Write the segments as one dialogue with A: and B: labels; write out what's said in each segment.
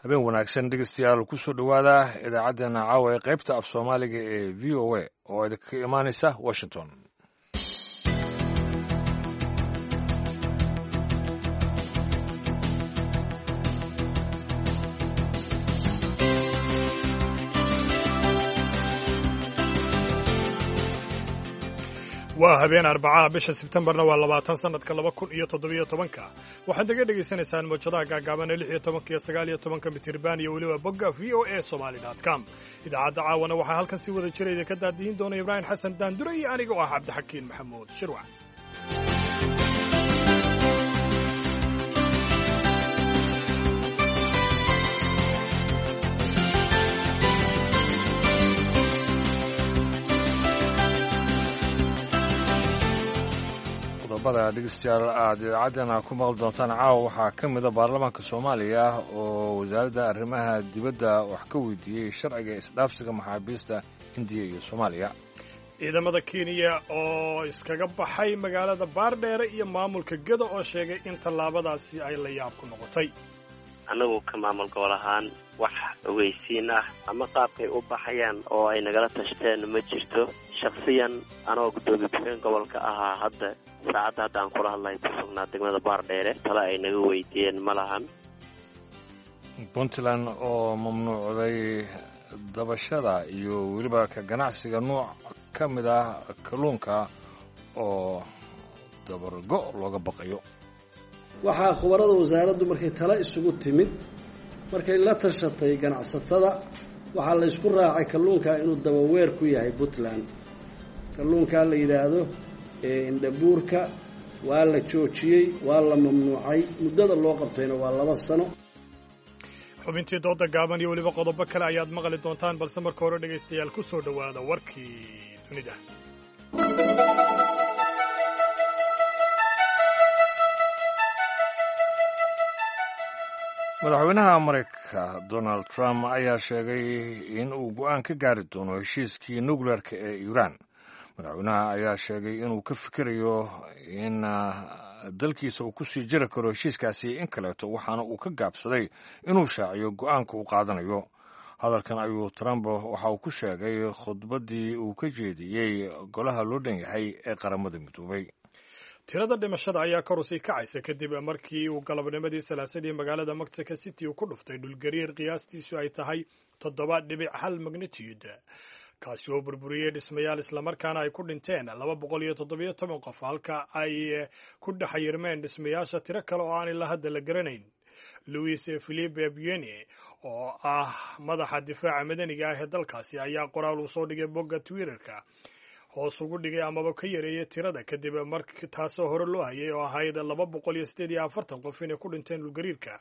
A: habeen wanaagsan dhegeystayaal ku soo dhowaada idaacaddeenna caawa ee qaybta af soomaaliga ee v o a oo idinka imaanaysa washington.
B: waa habeen arbacaha bisha sebtembarna waa 20 sanadka 2017 waxaad naga dhegaysanaysaan mowjadaha gaagaaban ee 16 iyo 19 mitirban iyo weliba bogga voasomali.com. idaacadda caawana waxaa halkan si wada jira idinka daadihin doona ibraahim xasan daandure iyo aniga oo ah cabdixakiin maxamuud shirwac.
A: dhegeystayaal aad idaacaddeena ku maqli doontaan caawa waxaa ka mida baarlamaanka soomaaliya oo wasaaradda arrimaha dibadda wax ka weydiiyey sharciga isdhaafsiga maxaabiista hindiya iyo soomaaliya.
B: ciidamada kenya oo iskaga baxay magaalada baardheere iyo maamulka gedo oo sheegay in tallaabadaasi ay la yaab ku noqotay.
C: annagu ka maamul gobol ahaan wax ogeysiin ah ama qaabkay u baxayaan oo ay nagala tashteen ma jirto. shakhsiyan anoo guddoomiye ku-xigeen gobolka ahaa hadda saacadda aan kula hadlahay ku sugnaa degmada baardheere tale ay naga weydiiyeen ma lahan.
A: puntland oo mamnuucday dabashada iyo weliba ka ganacsiga nuuc ka mid ah kalluunka oo dabargo looga baqayo.
D: waxaa khubarada wasaaraddu markay tale isugu timid markay la tashatay ganacsatada waxaa la isku raacay kalluunka inuu dabaweer ku yahay puntland. kalluunkaa la yidhaahdo indhabuurka waa la joojiyey waa la mamnuucay muddada loo qabtayna waa 2 sano.
B: xubintii dooda gaaban iyo weliba qodobo kale ayaad maqli doontaan balse marka hore dhegaystayaal ku soo dhowaada warkii dunida.
A: madaxweynaha maraykanka donald trump ayaa sheegay in uu go'aan ka gaari doono heshiiskii nukleerka ee iiraan. madaxweynaha ayaa sheegay inuu ka fikirayo in dalkiisa uu ku sii jiri karo heshiiskaasi in kaleeto waxaana uu ka gaabsaday inuu shaaciyo go'aanka uu qaadanayo. hadalkan ayuu trump waxa uu ku sheegay khudbaddii uu ka jeediyey golaha loo dhan yahay ee qaramada midoobay.
B: tirada dhimashada ayaa kor u sii kacaysa kadib markii uu galabnimadii salaasadii magaalada mexico city uu ku dhuftay dhulgariir qiyaastiisu ay tahay 7.1 magnitude kaasi oo burburiyey dhismayaal islamarkaana ay ku dhinteen 217 qof halka ay ku dhexyirmeen dhismayaasha tiro kale oo aan ilaa hadda la garanayn. louis philippe bueni oo ah madaxa difaaca madaniga ah ee dalkaasi ayaa qoraal uu soo dhigay bogga twitterka hoos ugu dhigay amaba ka yareeyay tirada kadib markii taasoo hore loo hayay oo ahayd 248 qof inay ku dhinteen dhulgariirka.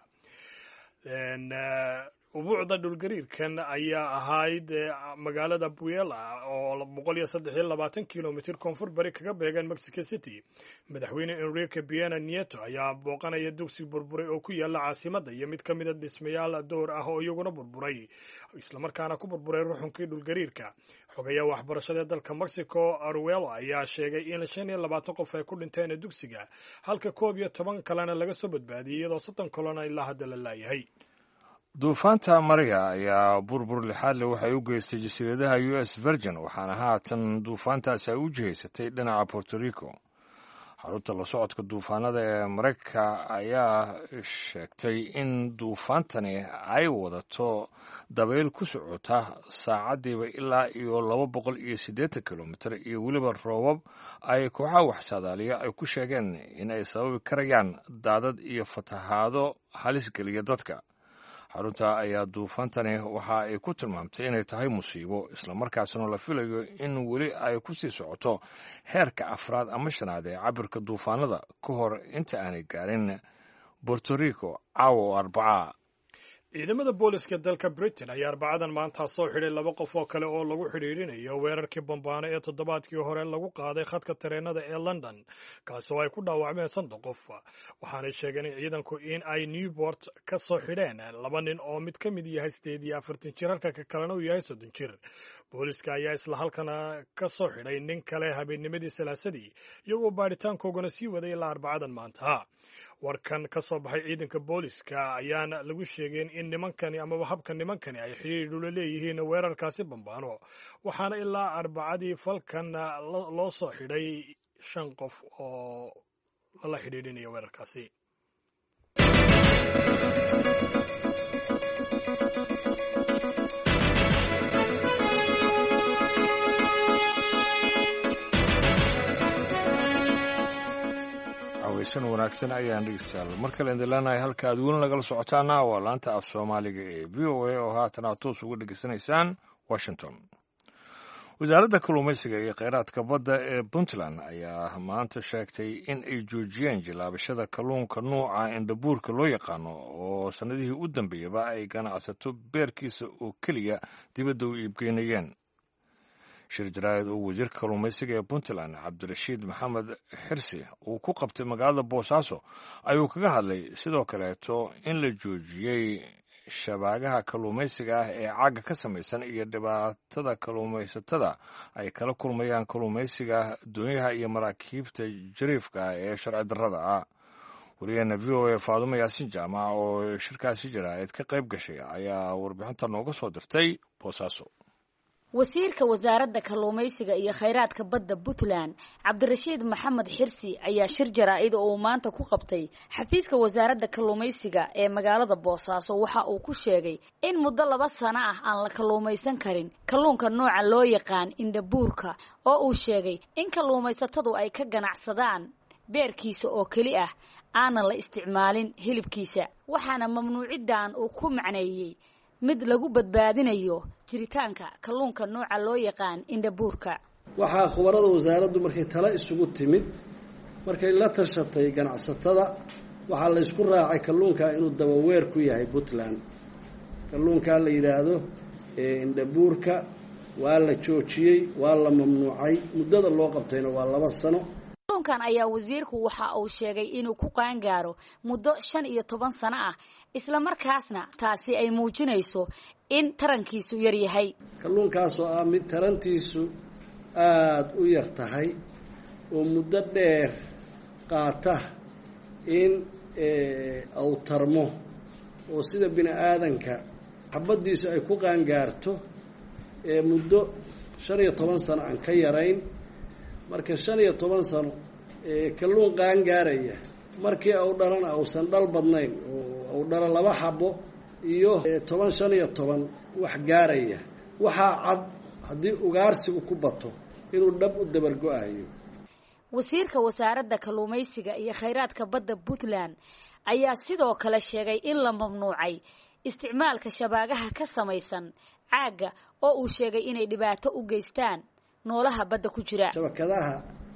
B: ubuucda dhulgariirkan ayaa ahayd magaalada Puebla oo 123 kilomitir koonfur bari kaga beegan Mexico City. madaxweyne Enrique Pena Nieto ayaa booqanaya dugsi burburay oo ku yaala caasimadda iyo mid ka mid ah dhismayaal door ah oo iyaguna burburay isla markaana ku burburay ruxunkii dhulgariirka. xogayaha waxbarashada dalka Mexico Aruelo ayaa sheegay in 25 qof ay ku dhinteen dugsiga halka 11 kalena laga soo badbaadiyay iyadoo 30 kalena ilaa hadda la laayahay.
A: duufaanta Maria ayaa burbur lixaad leh waxay u geystay jasiiradaha US Virgin waxaana haatan duufaantaasi ay u jihaysatay dhinaca Puerto Rico. xarunta la socodka duufaanada ee Mareykanka ayaa sheegtay in duufaantani ay wadato dabayl ku socota saacadiiba ilaa iyo 280 kilomitir iyo weliba roobab ay kooxaha waxsaadaaliya ay ku sheegeen in ay sababi karayaan daadad iyo fatahaado halis geliya dadka. xarunta ayaa duufaantani waxa ay ku tilmaamtay inay tahay musiibo islamarkaasna la filayo in weli ay ku sii socoto heerka 4 ama 5 ee cabirka duufaanada ka hor inta aanay gaarin Puerto Rico caawa oo Arbaca.
B: ciidamada booliska dalka Britain ayaa Arbacadan maanta soo xidhay 2 qof oo kale oo lagu xidhiidhinayo weerarkii bambaano ee toddobaadkii hore lagu qaaday khadka tareenada ee London kaasoo ay ku dhaawacmeen 3 qof. waxaanay sheegeen ciidanku in ay Newport ka soo xidheen 2 nin oo mid ka mid yahay 48 jir halka ka kalena uu yahay 30 jir. booliska ayaa isla halkana ka soo xidhay nin kale habeennimadii salaasadii iyagoo baadhitaankoogana sii waday ilaa arbacadan maanta. warkan ka soo baxay ciidanka booliska ayaana lagu sheegeen in nimankani amaba habka nimankani ay xidhiidh ula leeyihiin weerarkaasi bambaano, waxaana ilaa arbacadii falkan loo soo xidhay 5 qof oo lala xidhiidhinaya weerarkaasi.
A: aweysan wanaagsan ayaan dhegeystayaal mar kale indilanahay halka aad weli nagala socotaana waa laanta af soomaaliga ee VOA oo haatan aad toos uga dhegeysanaysaan Washington. wasaaradda kalluumaysiga iyo kheyraadka badda ee Puntland ayaa maanta sheegtay in ay joojiyeen jilaabashada kalluunka nuuca indhabuurka loo yaqaano oo sanadihii u dambeeyaba ay ganacsato beerkiisa oo keliya dibadda u iibgeynayeen. shir jaraa'id oo wasiirka kalluumaysiga ee Puntland Cabdirashiid Maxamed Xirsi uu ku qabtay magaalada Boosaaso ayuu kaga hadlay sidoo kaleeto in la joojiyey shabaagaha kalluumaysiga ah ee caaga ka samaysan iyo dhibaatada kalluumaysatada ay kala kulmayaan kalluumaysiga doonyaha iyo maraakiibta jariifka ee sharci darrada ah. wariyaheena VOA Faadumo Yaasin Jaamac oo shirkaasi jaraa'id ka qayb gashay ayaa warbixinta nooga soo dirtay Boosaaso.
E: wasiirka wasaaradda kalluumaysiga iyo kheyraadka badda Puntland Cabdirashiid Maxamed Xirsi ayaa shir jaraa'id oo maanta ku qabtay xafiiska wasaaradda kalluumaysiga ee magaalada Boosaaso waxa uu ku sheegay in muddo 2 sano ah aan la kalluumaysan karin kalluunka nooca loo yaqaan indhabuurka oo uu sheegay in kalluumaysatadu ay ka ganacsadaan beerkiisa oo keli ah aanan la isticmaalin hilibkiisa, waxaana mamnuucidan uu ku macneeyay mid lagu badbaadinayo jiritaanka kalluunka nooca loo yaqaan indhabuurka.
D: waxaa khubarada wasaaraddu markay tala isugu timid markay la tashatay ganacsatada waxaa la isku raacay kalluunka inuu dabaweer ku yahay Puntland. kalluunka la yiraahdo indhabuurka waa la joojiyey, waa la mamnuucay, muddada loo qabtayna waa 2 sano.
E: kalluunkan ayaa wasiirku waxa uu sheegay inuu ku qaangaaro muddo 15 sano ah, isla markaasna taasi ay muujinayso in tarankiisu yar yahay.
D: kalluunkaas oo ah mid tarantiisu aad u yar tahay oo muddo dheer qaata in uu tarmo oo sida bini aadanka xabadiisu ay ku qaangaarto muddo 15 sano aan ka yarayn. marka 15 sano kalluun qaangaaraya markii uu dhalana uusan dhal badnayn oo uu dhalo 2 xabo iyo 15 wax gaaraya, waxaa cad haddii ugaarsigu ku bato inuu dhab u dabargo'ayo.
E: wasiirka wasaaradda kalluumaysiga iyo kheyraadka badda Puntland ayaa sidoo kale sheegay in la mamnuucay isticmaalka shabaagaha ka samaysan caaga oo uu sheegay inay dhibaato u geystaan noolaha badda ku jira.
D: shabakadaha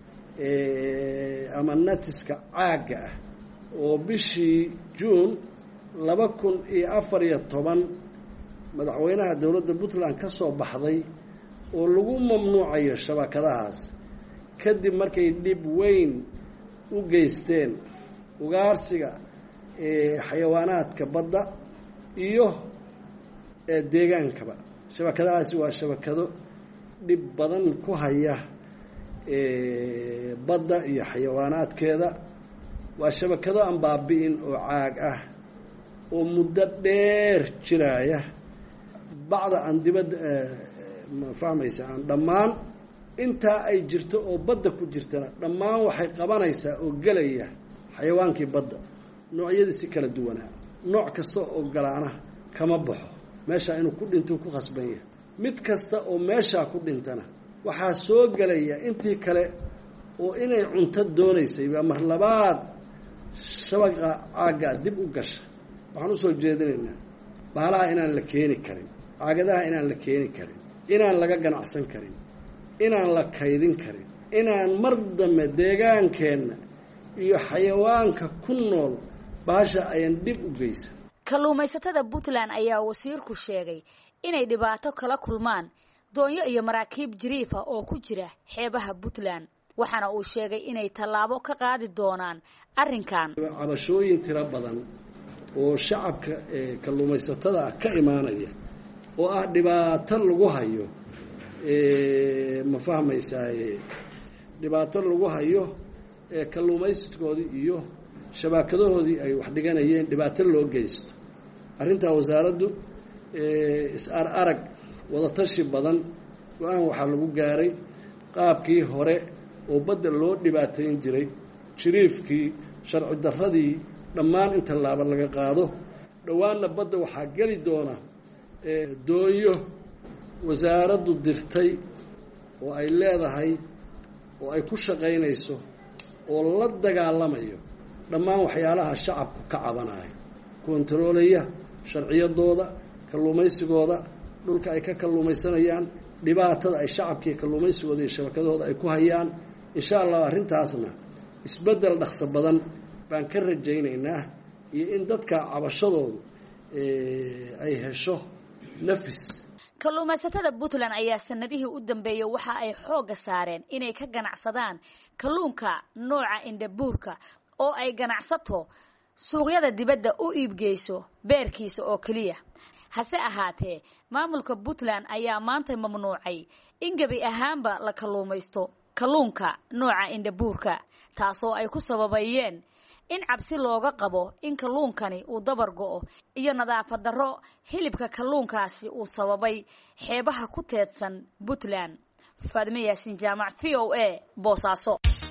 D: ama natiska caaga ah oo bishii Juun 2014 madaxweynaha dowladda Puntland ka soo baxday oo lagu mamnuucayo shabakadahaas kadib markay dhib weyn u geysteen ugaarsiga xayawaanaadka badda iyo deegaankaba. shabakadahaasi waa shabakado dhib badan ku haya badda iyo xayawaanaadkeeda. waa shabakado aan baabi'in oo caag ah oo muddo dheer jiraya, bacda aan dibadda ma fahmaysa aan dhammaan intaa ay jirto oo badda ku jirtana dhammaan waxay qabanaysaa oo gelaya xayawaankii badda noocyadiisi kala duwanaa. nooc kasta oo galaana kama baxo meesha inuu ku dhinto ku khasban yahay. mid kasta oo meeshaa ku dhintana waxaa soo gelaya intii kale oo inay cunto doonaysay baa mar labaad shabaqa caagga dib u gasha. waxaan u soo jeedinaynaa baalaha inaan la keeni karin, caagadaha inaan la keeni karin, inaan laga ganacsan karin, inaan la kaydin karin, inaan mar dambe deegaankeenna iyo xayawaanka ku nool baasha ayaan dib u geysan.
E: kalluumaysatada Puntland ayaa wasiirku sheegay inay dhibaato kala kulmaan doonyo iyo maraakiib jariifa oo ku jira xeebaha Puntland, waxaana uu sheegay inay tallaabo ka qaadi doonaan arrinkan.
D: cabashooyin tiro badan oo shacabka kalluumaysatada ka imaanaya oo ah dhibaato lagu hayo ma fahmaysaa dhibaato lagu hayo kalluumaysadkoodii iyo shabaakadahoodii ay wax dhiganayeen dhibaato loo geysto. arrintaa wasaaraddu is-arag wadatashi badan go-aan waxaa lagu gaaray qaabkii hore oo badda loo dhibaatayn jiray jiriifkii sharci darradii dhammaan in tallaaba laga qaado. dhowaanna badda waxaa geli doona doonyo wasaaraddu dirtay oo ay leedahay oo ay ku shaqaynayso oo la dagaalamayo dhammaan waxyaalaha shacabku ka cabanayo, koontaroolaya sharciyadooda, kalluumaysigooda, dhulka ay ka kalluumaysanayaan, dhibaatada ay shacabkii kalluumaysigooda iyo shabakadooda ay ku hayaan. insha allah arrintaasna isbeddel dhaqso badan baan ka rajaynaynaa iyo in dadka cabashadoodu ay hesho nafis.
E: kalluumaysatada Puntland ayaa sanadihii u dambeeyay waxa ay xooga saareen inay ka ganacsadaan kalluunka nooca indhabuurka oo ay ganacsato suuqyada dibadda u iibgeyso beerkiisa oo kaliya. hase ahaatee maamulka Puntland ayaa maanta mamnuucay in gabi ahaanba la kalluumaysto kalluunka nooca indhabuurka, taasoo ay ku sababayeen in cabsi looga qabo in kalluunkani uu dabar go'o iyo nadaafad darro hilibka kalluunkaasi uu sababay xeebaha ku teedsan Puntland. Faadime Yaasin Jaamac, VOA, Boosaaso.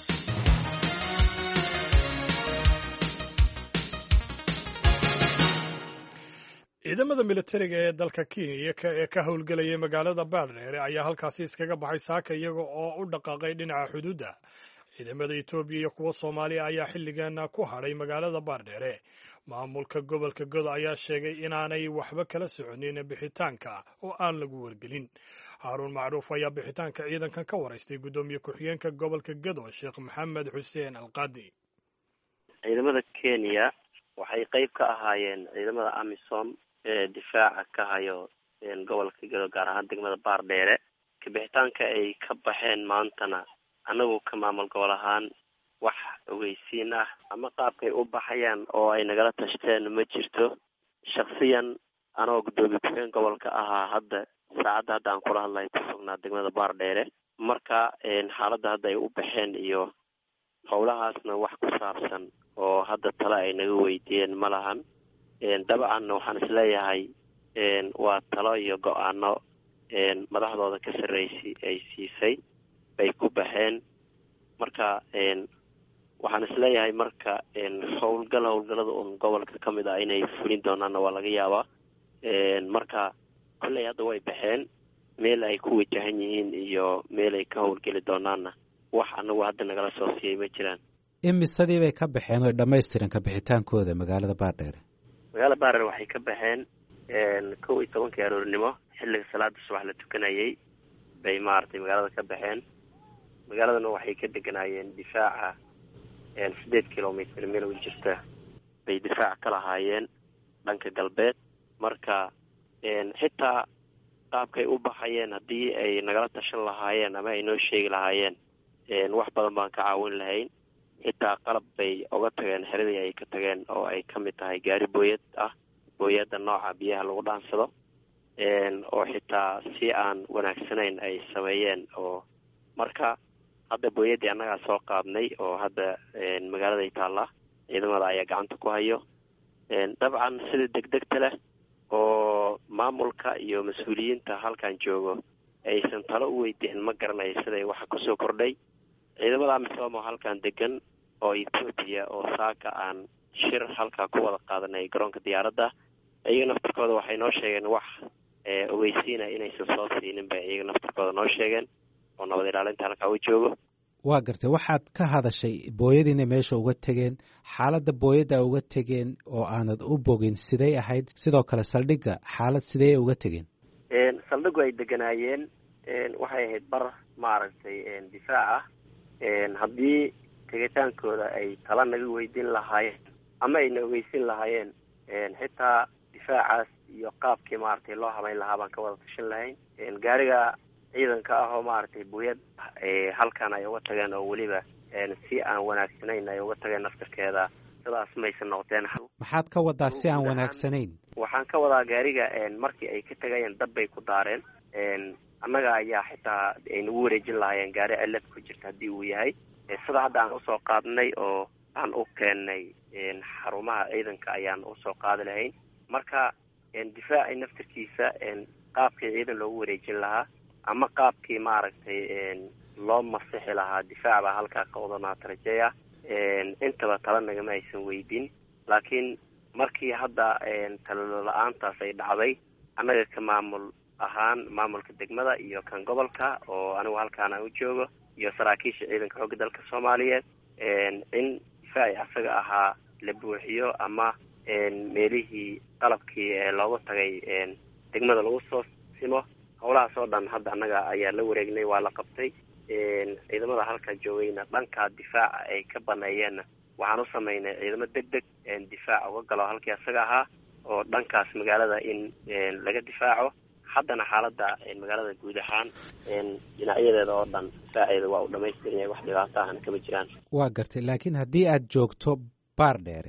B: ciidamada militariga ee dalka Kenya ee ka howlgelaya magaalada Baardheere ayaa halkaasi iskaga baxay saaka iyaga oo u dhaqaaqay dhinaca xuduudda. ciidamada Itoobiya iyo kuwa Soomaaliya ayaa xilligan ku hadhay magaalada Baardheere. maamulka gobolka Godo ayaa sheegay inaanay waxba kala soconin bixitaanka oo aan lagu wargelin. Haruun Macruuf ayaa bixitaanka ciidankan ka wareystay gudoomiye ku-xigeenka gobolka Godo Sheekh Maxamed Xuseen Alqaadi.
C: ciidamada Kenya waxay qayb ka ahaayeen ciidamada AMISOM ee difaaca ka hayo gobolka Godo gaar ahaan degmada Baardheere. ka bixitaanka ay ka baxeen maantana anagu ka maamul gobol ahaan wax ogeysiin ah ama qaabkay u baxayaan oo ay nagala tashteen ma jirto. shakhsiyan anoo gudoomiye ku-xigeen gobolka ahaa hadda saacadda hadda aan kula hadlayo ku sugnaa degmada Baardheere. marka xaaladda hadda ay u baxeen iyo howlahaasna wax ku saabsan oo hadda tala ay naga weydiiyeen ma lahan. dabcan waxaan isleeyahay waa talo iyo go-aano madaxdooda ka sarreysay ay siisay bay ku baxeen. marka waxaan isleeyahay marka howlgalada un gobolka ka mid ah inay fulin doonaanna waa laga yaabaa. marka kolley hadda way baxeen meel ay ku wajahan yihiin iyo meel ay ka howlgeli doonaanna wax anagu hadda nagala soo siiyey ma jiraan.
F: imisadii bay ka baxeen oo dhammaystiran ka bixitaankooda magaalada Baardheere?
C: magaalada Baardheere waxay ka baxeen 11 aroornimo xilliga salaada subax la tukanayay bay maartay magaalada ka baxeen. magaaladana waxay ka deganaayeen difaaca 8 kilomitir meel u jirta bay difaac ka lahaayeen dhanka galbeed. marka xitaa qaabkay u baxayeen haddii ay nagala tashan lahaayeen ama ay noo sheegi lahaayeen wax badan baan ka caawin lahayn. xitaa qalab bay uga tageen xeradii ay ka tageen oo ay ka mid tahay gaari booyad ah, booyadda nooca biyaha lagu dhaansado oo xitaa si aan wanaagsanayn ay sameeyeen. oo marka hadda booyaddii annagaa soo qaadnay oo hadda magaaladay taallaa ciidamada ayaa gacanta ku hayo. dabcan sida degdegta leh oo maamulka iyo mas-uuliyiinta halkan joogo aysan talo u weydiin ma garanayo siday waxa kusoo kordhay. ciidamada AMISOM oo halkan degan oo Ethiopia oo saaka aan shir halkaa ku wada qaadanay garoonka diyaaradda, iyaga naftarkooda waxay noo sheegeen wax ogeysiina inaysan soo siinin bay iyaga naftarkooda noo sheegeen oo nabad ilaalinta halkaa u joogo.
F: waa gartay, waxaad ka hadashay booyadiina meesha uga tegeen, xaaladda booyadda uga tegeen oo aanad u bogin siday ahayd? sidoo kale saldhigga xaalad sidee uga tegeen?
C: saldhiggu ay deganaayeen waxay ahayd bar maaragtay difaac ah. haddii tegitaankooda ay tala naga weydiin lahaayeen ama ayna ogeysin lahaayeen xitaa difaacaas iyo qaabkii maaragtay loo habayn lahaa baan ka wada tashan lahayn. gaariga ciidanka ah oo maaragtay booyad halkan ay uga tageen oo weliba si aan wanaagsanayn ay uga tageen naftarkeeda sidaas maysan noqdeen.
F: maxaad ka wadaa si aan wanaagsanayn?
C: waxaan ka wadaa gaariga markii ay ka tagayeen dab bay ku daareen annaga ayaa xitaa ay nagu wareejin lahaayeen gaari cilad ku jirta haddii uu yahay sida hadda aan usoo qaadnay oo aan u keennay xarumaha ciidanka ayaan usoo qaadi lahayn marka difaaci naftirkiisa qaabkii ciidan loogu wareejin lahaa ama qaabkii maaragtay loo masixi lahaa difaac baa halkaa ka wadanaa tarajeeya intaba tala nagama aysan weydin laakiin markii hadda talo la-aantaas ay dhacday annaga ka maamul ahaan maamulka degmada iyo kan gobolka oo anigu halkaana u joogo iyo saraakiisha ciidanka xoogga dalka soomaaliyeed in difaaci asaga ahaa la buuxiyo ama meelihii qalabkii loogu tagay degmada lagu soo simo howlahaas oo dhan hadda annaga ayaa la wareegnay waa la qabtay ciidamada halkaa joogayna dhanka difaaca ay ka baneeyeenna waxaan u samaynay ciidamo degdeg difaac uga galo halkii asaga ahaa oo dhankaas magaalada in laga difaaco haddana xaaladda magaalada guud ahaan dhinacyadeeda oo dhan difaaceeda waa u dhamaystiran yahay wax dhibaato ahna kama jiraan
F: waa gartay laakiin haddii aad joogto baardheere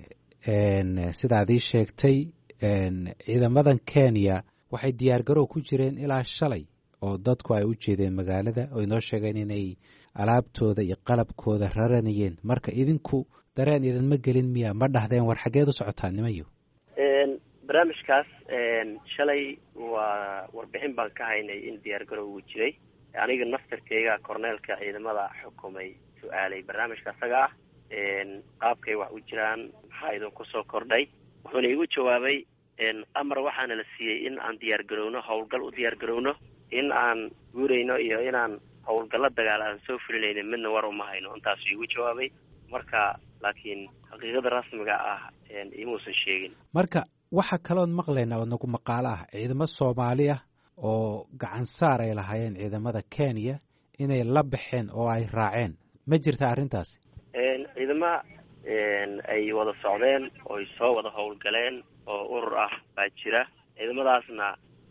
F: sidaad ii sheegtay ciidamadan Kenya waxay diyaargarow ku jireen ilaa shalay oo dadku ay u jeedeen magaalada oo inoo sheegeen inay alaabtooda iyo qalabkooda raranayeen marka idinku dareen idinma gelin miya ma dhahdeen war xageed u socotaan nimayo
C: barnaamijkaas shalay waa warbixin baan ka haynay in diyaargarow uu jiray aniga naftarkeyga korneelka ciidamada xukumay su-aalay barnaamijka asaga ah qaabkay wax u jiraan maxaa idinku soo kordhay wuxuuna igu jawaabay amar waxaana la siiyey in aan diyaargarowno howlgal u diyaargarowno in aan guurayno iyo inaan howlgallo dagaal aan soo fulinayna midna war uma hayno intaasuu igu jawaabay marka laakiin xaqiiqada rasmiga ah imuusan sheegin
F: marka waxa kaloon maqlaynaa oo nagu maqaalo ah ciidamo Soomaali ah oo gacan saar ay lahaayeen ciidamada Kenya inay la baxeen oo ay raaceen ma jirta arrintaasi
C: ciidamo ay wada socdeen oo ay soo wada howlgaleen oo urur ah baa jira ciidamadaasna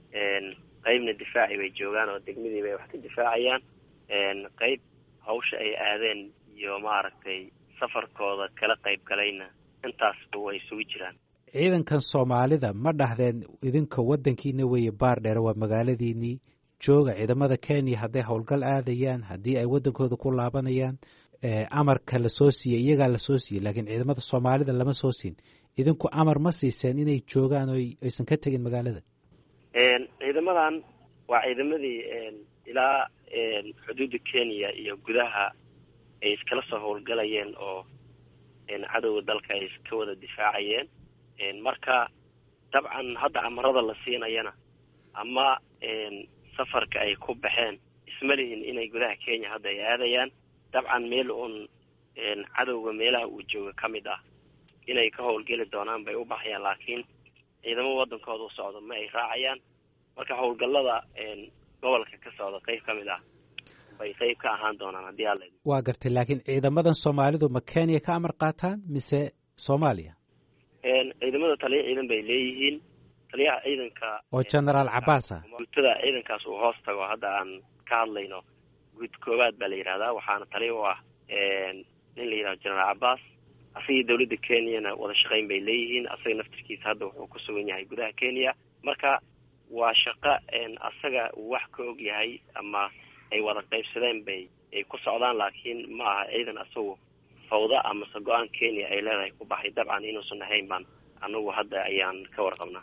C: qaybna difaaci bay joogaan oo degmadii bay wax ka difaacayaan qayb hawsha ay aadeen iyo maaragtay safarkooda kala qayb galayna intaasba way isugu jiraan
F: ciidankan Soomaalida ma dhahdeen idinka wadankiina weeye baardheer waa magaaladiinii jooga ciidamada Kenya hadday howlgal aadayaan haddii ay wadankooda ku laabanayaan amarka la soo siiyay iyagaa la soo siiyay laakiin ciidamada Soomaalida lama soo siin idinku amar ma siiseen inay joogaan oo aysan ka tagin magaalada
C: ciidamadan waa ciidamadii ilaa xuduudda Kenya iyo gudaha ay iskala soo howlgalayeen oo cadowga dalka ay iska wada difaacayeen marka dabcan hadda amarada la siinayana ama safarka ay ku baxeen isma lihin inay gudaha Kenya hadda ay aadayaan dabcan meel uun cadowga meelaha uu jooga ka mid ah inay ka howlgeli doonaan bay u baxayaan laakiin ciidamo wadankooda u socdo ma ay raacayaan marka howlgallada gobolka ka socda qayb ka mid ah bay qayb ka ahaan doonaan haddii alla
F: waa gartay laakiin ciidamadan Soomaalidu ma Kenya ka amar qaataan mise Soomaaliya
C: ciidamada taliya ciidan bay leeyihiin taliyaha ciidanka
F: oo General Abbas
C: guutada ciidankaas uu hoos tago hadda aan ka hadlayno guud koowaad baa la yidhahdaa waxaana taliya u ah nin la yidhahdo General Abbas asigii dawladda Kenyana wada shaqayn bay leeyihiin asaga naftirkiisa hadda wuxuu ku sugan yahay gudaha Kenya marka waa shaqo asaga uu wax ka og yahay ama ay wada qaybsadeen bay ay ku socdaan laakiin ma aha ciidan asagu fawda ama go-aan Kenya ay leedahay ku baxay dabcan inuusan ahayn baan anagu hadda ayaan ka warqabnaa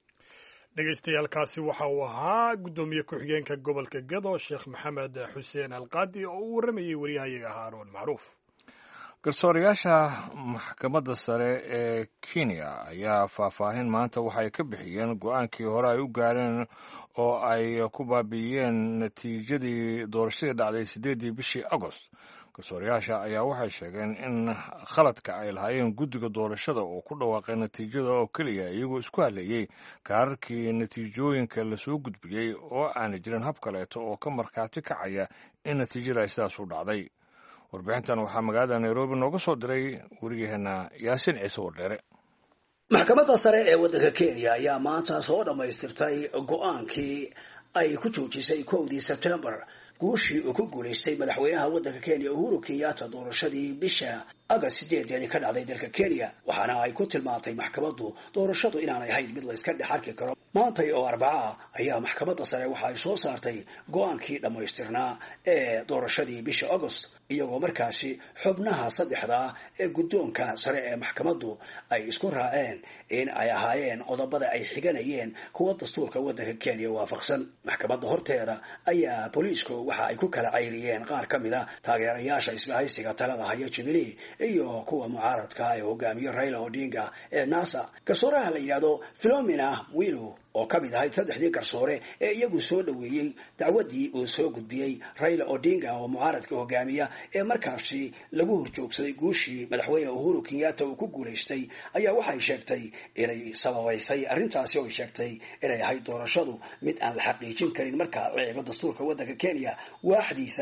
B: dhegaystayaaalkaasi waxa uu ahaa guddoomiye ku-xigeenka gobolka Gedo Sheekh Maxamed Xuseen Alqaadi oo uu waramayay wariyahayaga Haaruun Macruuf
A: garsoorayaasha maxkamadda sare ee Kenya ayaa faahfaahin maanta waxay ka bixiyeen go-aankii hore ay u gaareen oo ay ku baabi'iyeen natiijadii doorashadii dhacday 8 bishii Agost garsoorayaasha ayaa waxay sheegeen in khaladka ay lahaayeen guddiga doorashada oo ku dhawaaqay natiijada oo keliya iyagoo isku hadleeyey kaararkii natiijooyinka lasoo gudbiyey oo aanay jirin hab kaleeto oo ka markhaati kacaya in natiijada ay sidaas u dhacday warbixintan waxaa magaalada Nairobi nooga soo diray wariyaheena Yaasin Ciise Wardheere
G: maxkamadda sare ee waddanka Kenya ayaa maanta soo dhamaystirtay go'aankii ay ku joojisay 1 September guushii uu ku guulaystay madaxweynaha waddanka Kenya Uhuru Kenyatta doorashadii bisha August 8 ka dhacday dalka Kenya waxaana ay ku tilmaantay maxkamaddu doorashadu inaanay ahayn mid la iska dhaxarki karo maanta oo Arbaca ayaa maxkamadda sare waxa ay soo saartay go'aankii dhamaystirnaa ee doorashadii bisha August iyagoo markaasi xubnaha saddexda ee guddoonka sare ee maxkamaddu ay isku raaceen in ay ahaayeen qodobada ay xiganayeen kuwa dastuurka waddanka Kenya waafaqsan maxkamadda horteeda ayaa booliisku waxa ay ku kala cayriyeen qaar ka mid ah taageerayaasha isbahaysiga talada haya Jubilee iyo kuwa mucaaradka ee hogaamiye Raila Odinga ee NASA garsooraha la yiraahdo Philomena Mwilu oo ka mid ahayd saddexdii garsoore ee iyagu soo dhaweeyay dacwadii uu soo gudbiyay Raila Odinga oo mucaaradka hogaamiya ee markaasi lagu horjoogsaday guushii madaxweyne Uhuru Kenyatta uu ku guulaystay ayaa waxay sheegtay inay sababaysay arrintaasi oo sheegtay inay ahayd doorashadu mid aan la xaqiijin karin marka la eego dastuurka waddanka Kenya waaxdiisa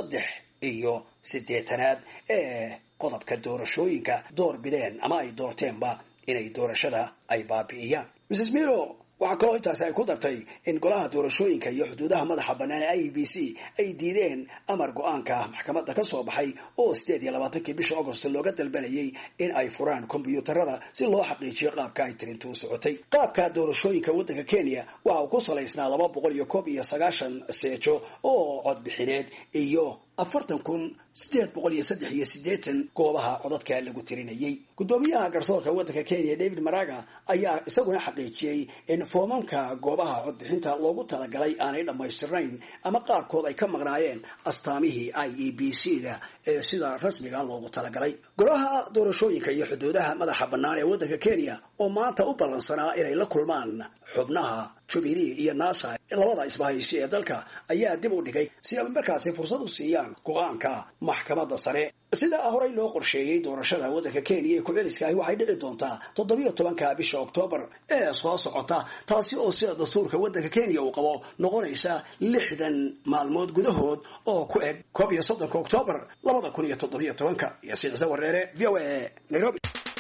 G: 83 ee qodobka doorashooyinka door bideen ama ay doorteenba inay doorashada ay baabi'iyaan Mrs. Miro waxaa kaloo intaasi ay ku dartay in golaha doorashooyinka iyo xuduudaha madaxa bannaan ee IEBC ay diideen amar go'aanka maxkamadda ka soo baxay oo 28 bisha August looga dalbanayay in ay furaan kombiyuutarada si loo xaqiijiyo qaabka ay tirintu socotay qaabka doorashooyinka waddanka Kenya waxa uu ku salaysnaa 290 seejo oo codbixineed iyo 40,883 goobaha codadka lagu tirinayay gudoomiyaha garsoorka waddanka Kenya David Maraga ayaa isaguna xaqiijiyay in foomamka goobaha codbixinta loogu talagalay aanay dhamaystirnayn ama qaarkood ay ka maqnaayeen astaamihii IEBC-da ee sida rasmiga loogu talagalay golaha doorashooyinka iyo xuduudaha madaxa bannaan ee waddanka Kenya oo maanta u ballansanaa inay la kulmaan xubnaha Jubilee iyo NASA labada isbahaysi ee dalka ayaa dib u dhigay si ay markaasi fursad u siiyaan go'aanka maxkamadda sare sida horey loo qorsheeyay doorashada waddanka Kenya ee ku celiska waxay dhici doontaa 17 bisha October ee soo socota taasi oo sida dastuurka waddanka Kenya uu qabo noqonaysa 60 maalmood gudahood oo ku eg 31 October 2017 iyo sida wareere VOA Nairobi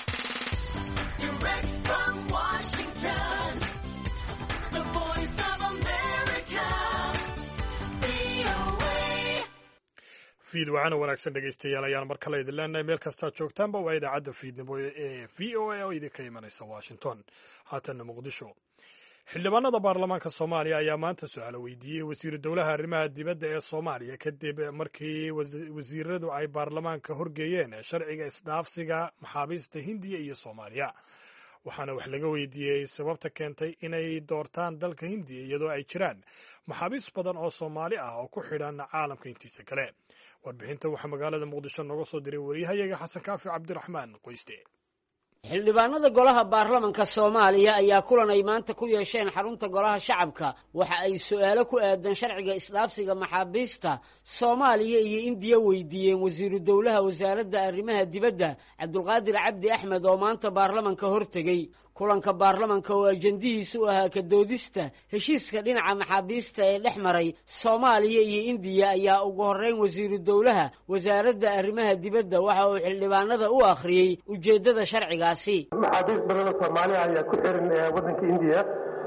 B: fiid waxaana wanaagsan dhegaystayaal ayaan mar kale idin leenahay meel kastaa joogtaanba waa idaacadda fiidnimo ee VOA oo idinka imanaysa Washington haatanna Muqdisho xildhibaanada baarlamaanka Soomaaliya ayaa maanta su'aalo weydiiyay wasiir dowlaha arrimaha dibadda ee Soomaaliya kadib markii wasiiradu ay baarlamaanka horgeeyeen sharciga isdhaafsiga maxaabiista Hindiya iyo Soomaaliya waxaana wax laga weydiiyay sababta keentay inay doortaan dalka Hindiya iyadoo ay jiraan maxaabiis badan oo Soomaali ah oo ku xidhan caalamka intiisa kale warbixinta waxa magaalada Muqdisho nooga soo diray wariyahayaga Xasan Kaafi Cabdiraxmaan Qoyste
H: xildhibaanada golaha baarlamaanka Soomaaliya ayaa kulan ay maanta ku yeesheen xarunta golaha shacabka waxa ay su'aalo ku aadan sharciga isdhaafsiga maxaabiista Soomaaliya iyo Hindiya weydiiyeen wasiiru dowlaha wasaaradda arrimaha dibadda Cabdulqaadir Cabdi Axmed oo maanta baarlamaanka hortagay kulanka baarlamaanka oo ajandihiisu ahaa ka doodista heshiiska dhinaca maxaabiista ee dhex maray Soomaaliya iyo Hindiya ayaa ugu horeyn wasiiru dowlaha wasaaradda arrimaha dibadda waxa uu xildhibaanada u akhriyay ujeedada sharcigaasi
I: maxaabiis badan oo Soomaali ayaa ku xiran waddanka Hindiya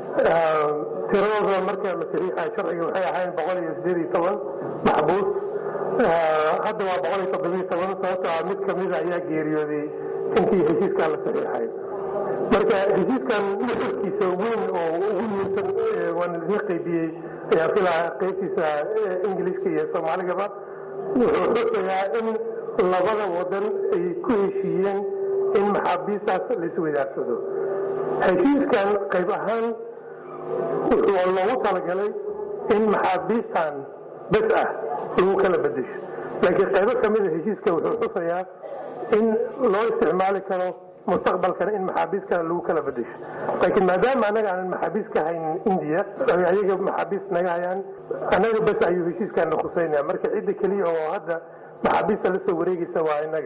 I: tiradooda marka la saxiixay sharciga waxay ahaayeen 118 maxbuus hadda waa 117 sababtoo ah mid kamid ah ayaa geeriyooday intii heshiiska la saxiixay marka heshiiskan nuxurkiisa weyn oo ugu muhiimsan waan la qaybiyay ayaa filaa qaybtiisa Ingiriiska iyo Soomaaligaba wuxuu xusayaa in labada wadan ay ku heshiiyeen in maxaabiistaas la isweydaarsado heshiiskan qayb ahaan wuxuu loogu talagalay in maxaabiistan bas ah lagu kala bedesho laakiin qaybo kamid ah heshiiska wuxuu xusayaa in loo isticmaali karo mustaqbalkana in maxaabiiska lagu kala bedesho laakiin maadaama anaga aan maxaabiiska hayn India ayaga maxaabiis naga hayaan anaga bas ayuu heshiiskan khuseynaa marka cidda kaliya oo hadda maxaabiista la soo wareegaysa waa inaga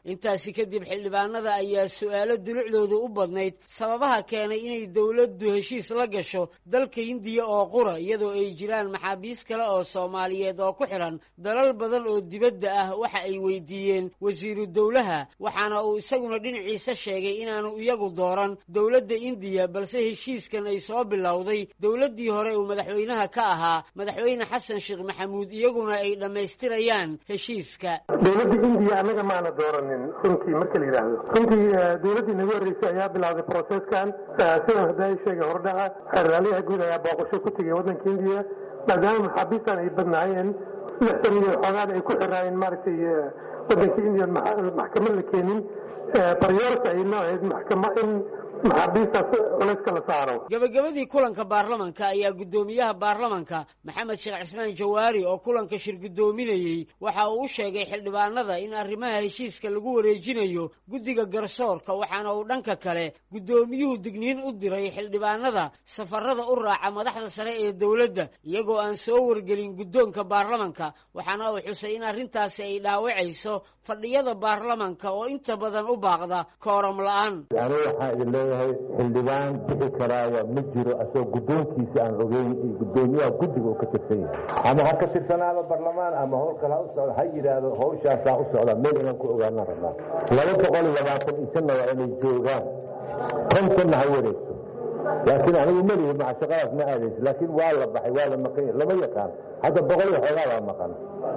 H: intaasi kadib xildhibaanada ayaa su'aalo dulucdooda u badnayd sababaha keenay inay dowladdu heshiis la gasho dalka hindiya oo qura iyadoo ay jiraan maxaabiis kale oo soomaaliyeed oo ku xiran dalal badan oo dibadda ah waxa ay weydiiyeen wasiiru dowlaha waxaana uu isaguna dhinaciisa sheegay inaanu iyagu dooran dowladda indiya balse heshiiskan ay soo bilowday dowladdii hore uu madaxweynaha ka ahaa madaxweyne xasan sheekh maxamuud iyaguna ay dhammaystirayaan heshiiska.
I: dowladda indiya annaga maana dooranin runtii marka la yidhaahdo runtii dowladdii nagu horreysay ayaa bilowday processkan sidaan hadda ay sheegay hordhaca raaliyaha guud ayaa booqasho ku tegay waddanka indiya maadaama maxaabiistan ay badnaayeen 6 milyan xoogaan ay ku xiraayeen maaragtay waddanka indiya maxkamad la keenin baryoorta ay nooceed maxkama in maxaabiistaas culayska la saaro.
H: gabagabadii kulanka baarlamanka ayaa guddoomiyaha baarlamanka maxamed sheekh cismaan jawaari oo kulanka shir guddoominayey waxa uu u sheegay xildhibaanada in arrimaha heshiiska lagu wareejinayo guddiga garsoorka waxaana uu dhanka kale guddoomiyuhu digniin u diray xildhibaanada safarada u raaca madaxda sare ee dowladda iyagoo aan soo wargelin guddoonka baarlamanka waxaana uu xusay in arrintaasi ay dhaawacayso fadhiyada baarlamanka oo inta badan u baaqda kooram la'aan.
J: xildhibaan bixi karaaya ma jiro asoo guddoonkiisa aan ogeyn iyo guddoomiyaha guddiga uu ka tirsan yahay ama ha ka tirsanaado barlamaan ama howl kale ha u socdo ha yidhaahdo hawshaasaa u socda meel inaan ku ogaanaan rabnaa 225 waa inay joogaan 50 ha wareegto laakiin anigu malihi maca shaqadaas ma aadayso laakiin waa la baxay waa la maqan lama yaqaan hadda 100 iyo xoogaa baa maqan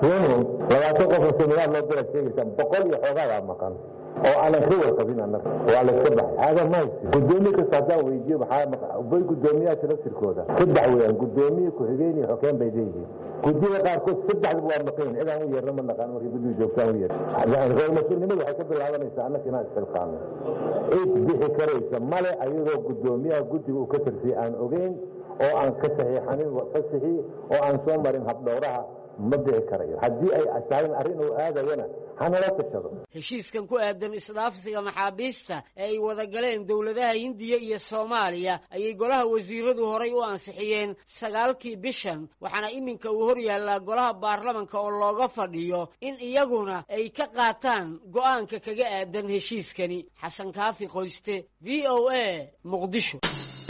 J: 20 qof oo seminaar loo dira sheegaysa 100 iyo xoogaa baa maqan oo aan ka warqabin annaga waa la iska baxay hada ma haysto gudoomiye kasta haddaan weydiiyo maxaa bay guddoomiyaasha laftirkooda 3 weeyaan guddoomiye ku-xigeen iyo xogeen bay leeyihiin guddiga qaarkood 3 waa maqan cidaan u yeerna ma naqaan markii guddiga joogtaan u yeer mas-uulnimadu waxay ka bilaabanaysaa annaga inaan isxilqaano cid bixi karaysa male ayadoo guddoomiyaha guddiga uu ka tirsay aan ogeyn oo aan ka saxiixanin fasaxi oo aan soo marin habdhowraha ma bixi karayo haddii ay asaarin arrin uu aadayana hanala tashado.
H: heshiiskan ku aadan isdhaafsiga maxaabiista ee ay wada galeen dowladaha hindiya iyo soomaaliya ayay golaha wasiiradu horay u ansixiyeen 9kii bishan waxaana iminka uu hor yaallaa golaha baarlamanka oo looga fadhiyo in iyaguna ay ka qaataan go'aanka kaga aadan heshiiskani. xasan kaafi qoyste VOA muqdisho.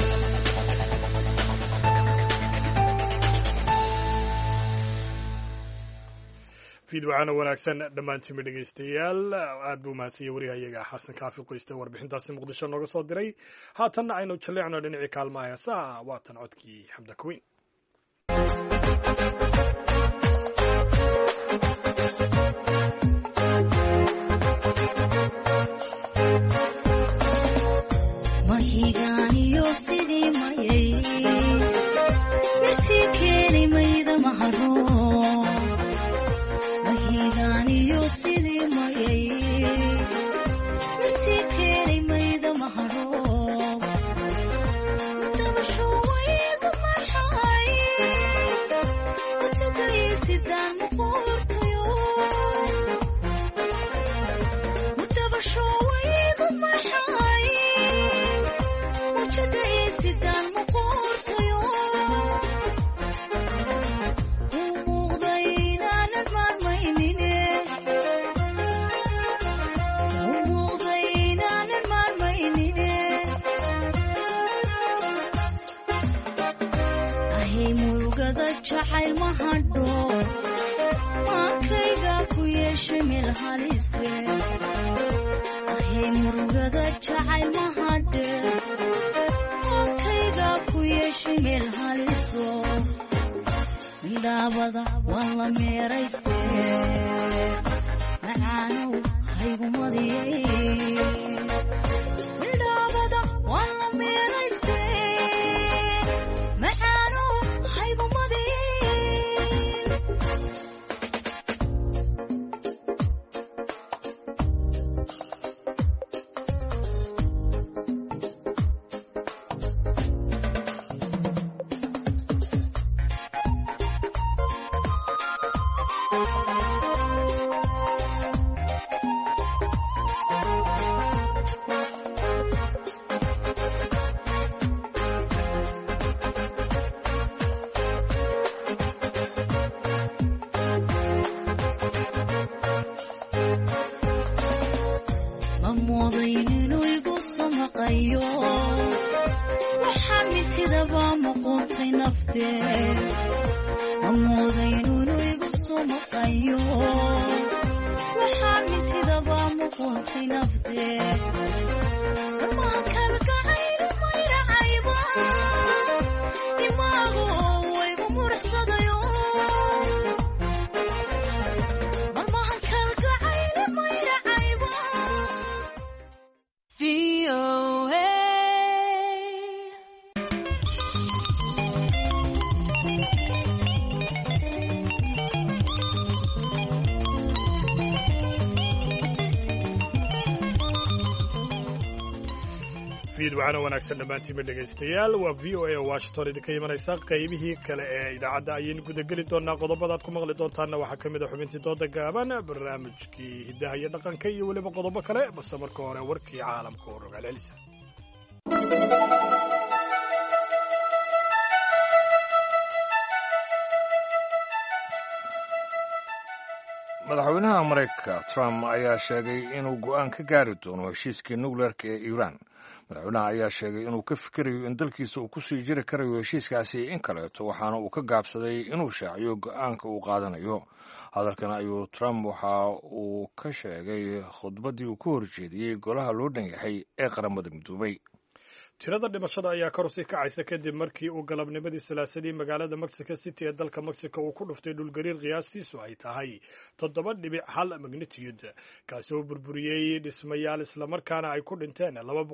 B: fiidwacana wanaagsan dhammaantiinba dhegaystayaal aad buu mahadsanyahay wariyahayaga xasan kaafi qoyste warbixintaasi muqdisho nooga soo diray haatanna aynu jalleecno dhinacii kaalmaha heesaha waatan codkii xamda kuweyn.
K: amooday inuu igu samaqayo waxaan mitidaba muquuntay nafteed amooday inuu igu samaqayo waxaan mitidaba muquuntay nafteed marmahan kalgacayl mayracayba dimaagu igu murxsadayo
B: fiidwacana wanaagsan dhammaantiinba dhegaystayaal waa v o a washington idinka imanaysa qaybihii kale ee idaacadda ayaynu gudageli doonaa qodobadaad ku maqli doontaanna waxaa ka mid a xubintii dooda gaaban barnaamijkii hiddaha iyo dhaqanka iyo weliba qodobo kale balse marka hore warkii caalamka oo rogaal celisa madaxweynaha maraykanka trump ayaa sheegay inuu go'aan ka gaari doono heshiiskii nukleerka ee iiraan madaxweynaha ayaa sheegay inuu ka fikirayo in dalkiisa uu ku sii jiri karayo heshiiskaasi in kaleeto waxaana uu ka gaabsaday inuu shaaciyo go'aanka uu qaadanayo hadalkan ayuu trump waxa uu ka sheegay khudbaddii uu ku horjeediyey golaha loo dhan yahay ee qaramada midoobay tirada dhimashada ayaa kor usii kacaysa kadib markii uu galabnimadii salaasadii magaalada mexico city ee dalka mexico uu ku dhuftay dhulgariir qiyaastiisu ay tahay 7.1 magnitude kaasi oo burburiyey dhismayaal islamarkaana ay ku dhinteen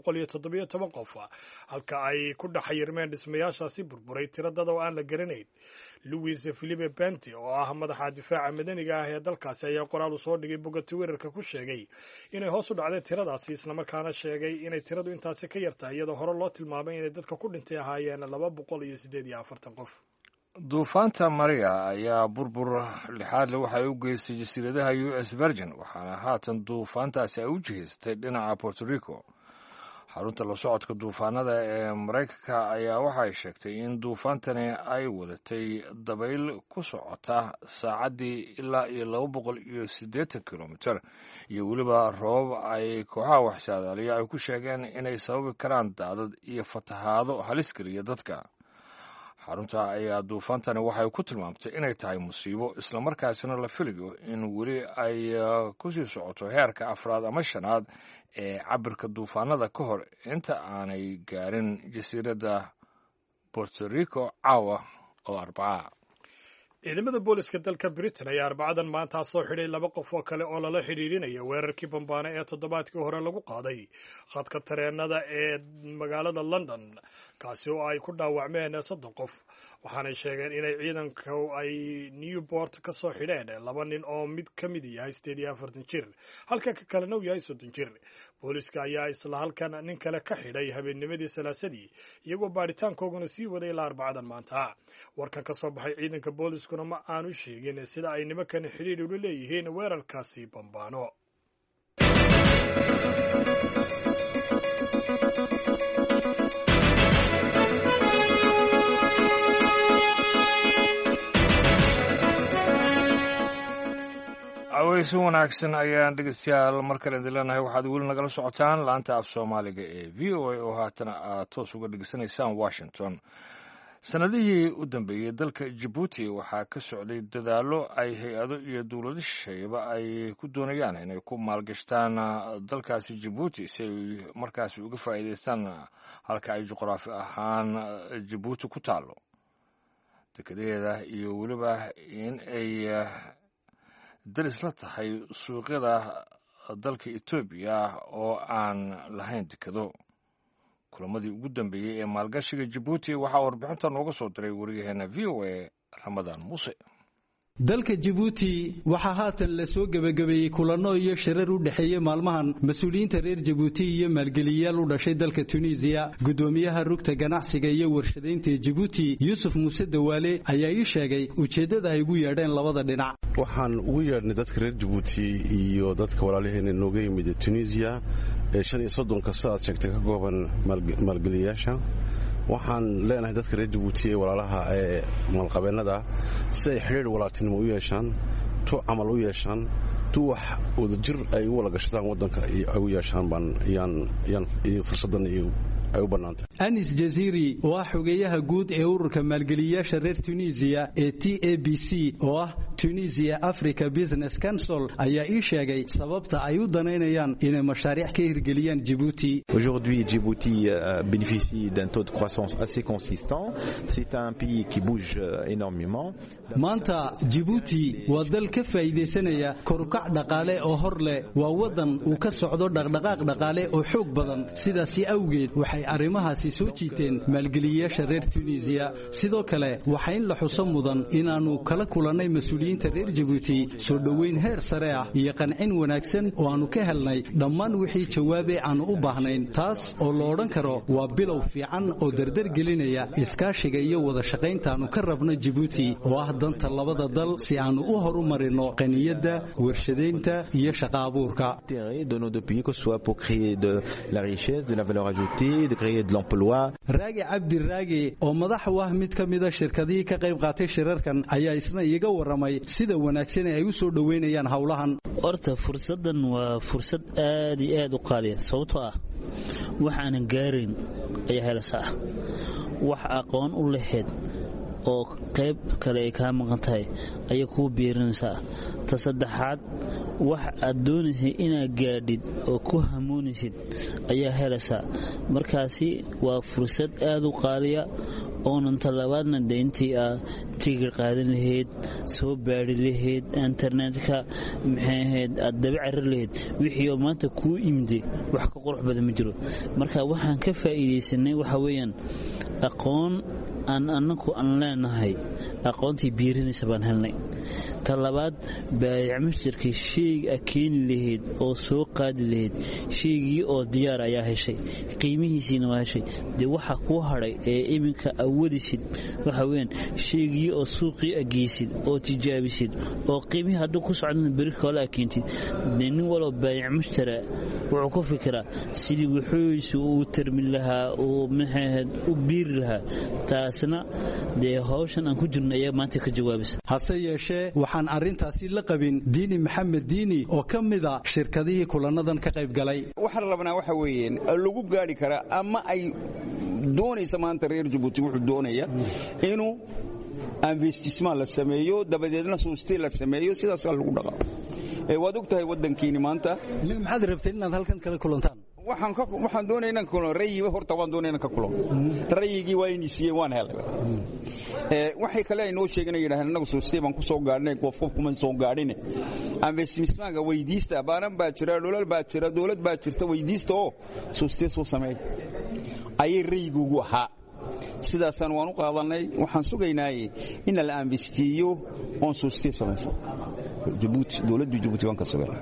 B: 217 qof halka ay ku dhaxayirmeen dhismayaashaasi burburay tiradada oo aan la garanayn Luis Felipe Pente oo ah madaxa difaaca madaniga ah ee dalkaasi ayaa qoraal u soo dhigay bogga Twitterka ku sheegay inay hoos u dhacday tiradaasi islamarkaana sheegay inay tiradu intaasi ka yartahay iyadoo hore loo tilmaamay inay dadka ku dhintay ahaayeen 248 qof.
A: duufaanta Maria ayaa burbur lixaad leh waxay u geystay jasiiradaha US Virgin waxaana haatan duufaantaasi ay u jihaystay dhinaca Puerto Rico. xarunta la socodka duufaanada ee Mareykanka ayaa waxay sheegtay in duufaantani ay wadatay dabayl ku socota saacadii ilaa iyo 280 kilomitir iyo weliba roob ay kooxaha waxsaadaaliya ay ku sheegeen inay sababi karaan daadad iyo fatahaado halis geliya dadka. xarunta ayaa duufaantani waxay ku tilmaamtay inay tahay musiibo islamarkaasina la filayo in weli ay ku sii socoto heerka 4 ama 5 ee cabirka duufaanada ka hor inta aanay gaarin jasiiradda Puerto Rico caawa oo Arbaca.
B: ciidamada booliska dalka Britain ayaa Arbacadan maanta soo xidhay 2 qof oo kale oo lala xiriirinaya weerarkii bambaane ee toddobaadkii hore lagu qaaday khadka tareenada ee magaalada London kaasi oo ay ku dhaawacmeen 30 qof waxaanay sheegeen inay ciidanku ay Newport ka soo xidheen 2 nin oo mid ka mid yahay 48 jir halka ka kalena uu yahay 30 jir. booliska ayaa isla halkan nin kale ka xidhay habeennimadii salaasadii iyagoo baaritaankooguna sii waday ilaa Arbacadan maanta. warkan ka soo baxay ciidanka booliskuna ma aanu sheegin sida ay nimankan xiriir u leeyihiin weerarkaasi bambaano.
A: aweysi wanaagsan ayaan dhegeystayaal mar kale idin leenahay waxaad weli nagala socotaan laanta af Soomaaliga ee VOA oo haatana aad toos uga dhegeysanaysaan Washington. sanadihii u dambeeyey dalka Djibouti waxaa ka socday dadaallo ay hay-ado iyo dowlado shisheeyaba ay ku doonayaan inay ku maalgashtaan dalkaasi Djibouti si ay markaasi uga faa'iidaystaan halka ay juqraafi ahaan Djibouti ku taalo dekedeeda iyo weliba in ay daris la tahay suuqyada dalka Ethiopia oo aan lahayn dekado. kulamadii ugu dambeeyay ee maalgashiga Djibouti waxa warbixinta nooga soo diray wariyaheena VOA Ramadan Muuse.
L: dalka Djibouti waxaa haatan la soo gabagabeeyay kulano iyo shirar u dhaxeeyay maalmahan mas'uuliyiinta reer Djibouti iyo maalgeliyayaal u dhashay dalka Tunisia. gudoomiyaha rugta ganacsiga iyo warshadaynta Djibouti Yusuf Muuse Dawaale ayaa ii sheegay ujeedada ay ugu yeedheen labada dhinac.
M: waxaan ugu yeedhnay dadka reer Djibouti iyo dadka walaalaheena nooga yimid Tunisia ee 35 sano sheegtay ka gooban maalgeliyayaasha. waxaan leenahay dadka reer Djibouti ee walaalaha ee maalqabeennada si ay xiriir walaaltinimo u yeeshaan tu amal u yeeshaan surtout wax wadajir ay u wada gashadaan waddanka ay u yeeshaan baan yaan fursaddan ay u bannaantay.
L: Anis Jaziri waa xogeeyaha guud ee ururka maalgeliyayaasha reer Tunisia ee TABC oo ah Tunisia Africa Business Council ayaa ii sheegay sababta ay u danaynayaan inay mashaariic ka hirgeliyaan Djibouti.
N: Aujourd'hui, Djibouti bénéficie d'un taux de croissance assez consistant. C'est un pays qui bouge énormément.
L: Maanta Djibouti waa dal ka faa'iideysanaya korukac dhaqaale oo hor leh, waa wadan uu ka socdo dhaqdhaqaaq dhaqaale oo xoog badan. Sidaas awgeed waxay arrimahaasi soo jiiteen maalgeliyayaasha reer Tunisia. Sidoo kale waxaa in la xuso mudan inaanu kala kulanay mas'uuliyiinta reer Djibouti soo dhaweyn heer sare ah iyo qancin wanaagsan oo aanu ka helnay dhammaan wixii jawaabe aanu u baahnayn. Taas oo la odhan karo waa bilow fiican oo dardar gelinaya iskaashiga iyo wada shaqaynta aanu ka rabno Djibouti oo ah danta labada dal si aanu u horumarino qaniyadda, warshadeynta iyo shaqo abuurka.
N: De nos deux pays, que ce soit pour créer de la richesse, de la valeur ajoutée, de créer de l'emploi.
L: Raagi Cabdi Raagi oo madax u ah mid ka mid ah shirkadihii ka qayb qaatay shirarkan ayaa isna iyaga waramay sida wanaagsan ay u soo dhaweynayaan hawlahan.
O: Horta fursadan waa fursad aad iyo aad u qaaliya sababtoo ah waxaan gaarin ayaa helaysaa wax aqoon u lahayd oo qayb kale ay ka maqan tahay ayay ku biirinaysaa. Ta saddexaad wax aad doonaysid inaad gaadhid oo ku hamoonaysid ayaa helaysaa. Markaasi waa fursad aad u qaaliya oonan talabaadna deyntii aad tigir qaadan lahayd, soo baari lahayd, internetka maxay ahayd aad dabacarir lahayd wixii oo maanta kuu imday wax ka qurux badan ma jiro. Marka waxaan ka faa'iideysanay waxa weeyaan aqoon aan anagu aan leenahay, aqoontii biirinaysa baan helnay. talabaad baayac mushtarkii sheyga keeni lahayd oo soo qaadi lahayd sheygii oo diyaar ayaa heshay, qiimihiisiina waa heshay. dee waxa kuu hadhay ee iminka awoodisid waxa weeyaan sheygii oo suuqii ageysid oo tijaabisid oo qiimihii hadduu ku socdana beri kale akeentid. dee nin waloo baayac mushtara wuxuu ku fikiraa sidii wuxuuisu uu tarmin lahaa uu maxaahad u biiri lahaa. taasna dee hawshan aan ku jirno ayaa maanta ka jawaabaysa.
L: hase yeeshee waxaan arrintaasi la qabin Diini Maxamed Diini oo ka mid ah shirkadihii kulanadan ka qayb galay.
P: waxaan rabnaa waxa weeyeen lagu gaari kara ama ay doonaysa maanta reer Djibouti wuxuu doonaya inuu investissement la sameeyo dabadeedna suuqtii la sameeyo sidaas lagu dhaqo. waad ogtahay wadankiini maanta
L: maxaad rabteen inaad halkan kala kulantaan?
P: waxaan doonaynaa kulan rayiga horta waan doonaynaa ka kulan rayigii waa inii siiyay waan helay. waxay kale ay noo sheegeen yiraahdeen anagu suuqtii baan ku soo gaarnay qof kuma soo gaadhin. investissement weydiista baanan baa jira, dowlad baa jira, dowlad baa jirta weydiista oo suuqtii soo sameeyay ayay rayigu ahaa. sidaasaan waan u qaadanay. waxaan sugaynaa in la investiyo on suuqtii samayso Djibouti, dowladda Djibouti waan ka sugaynaa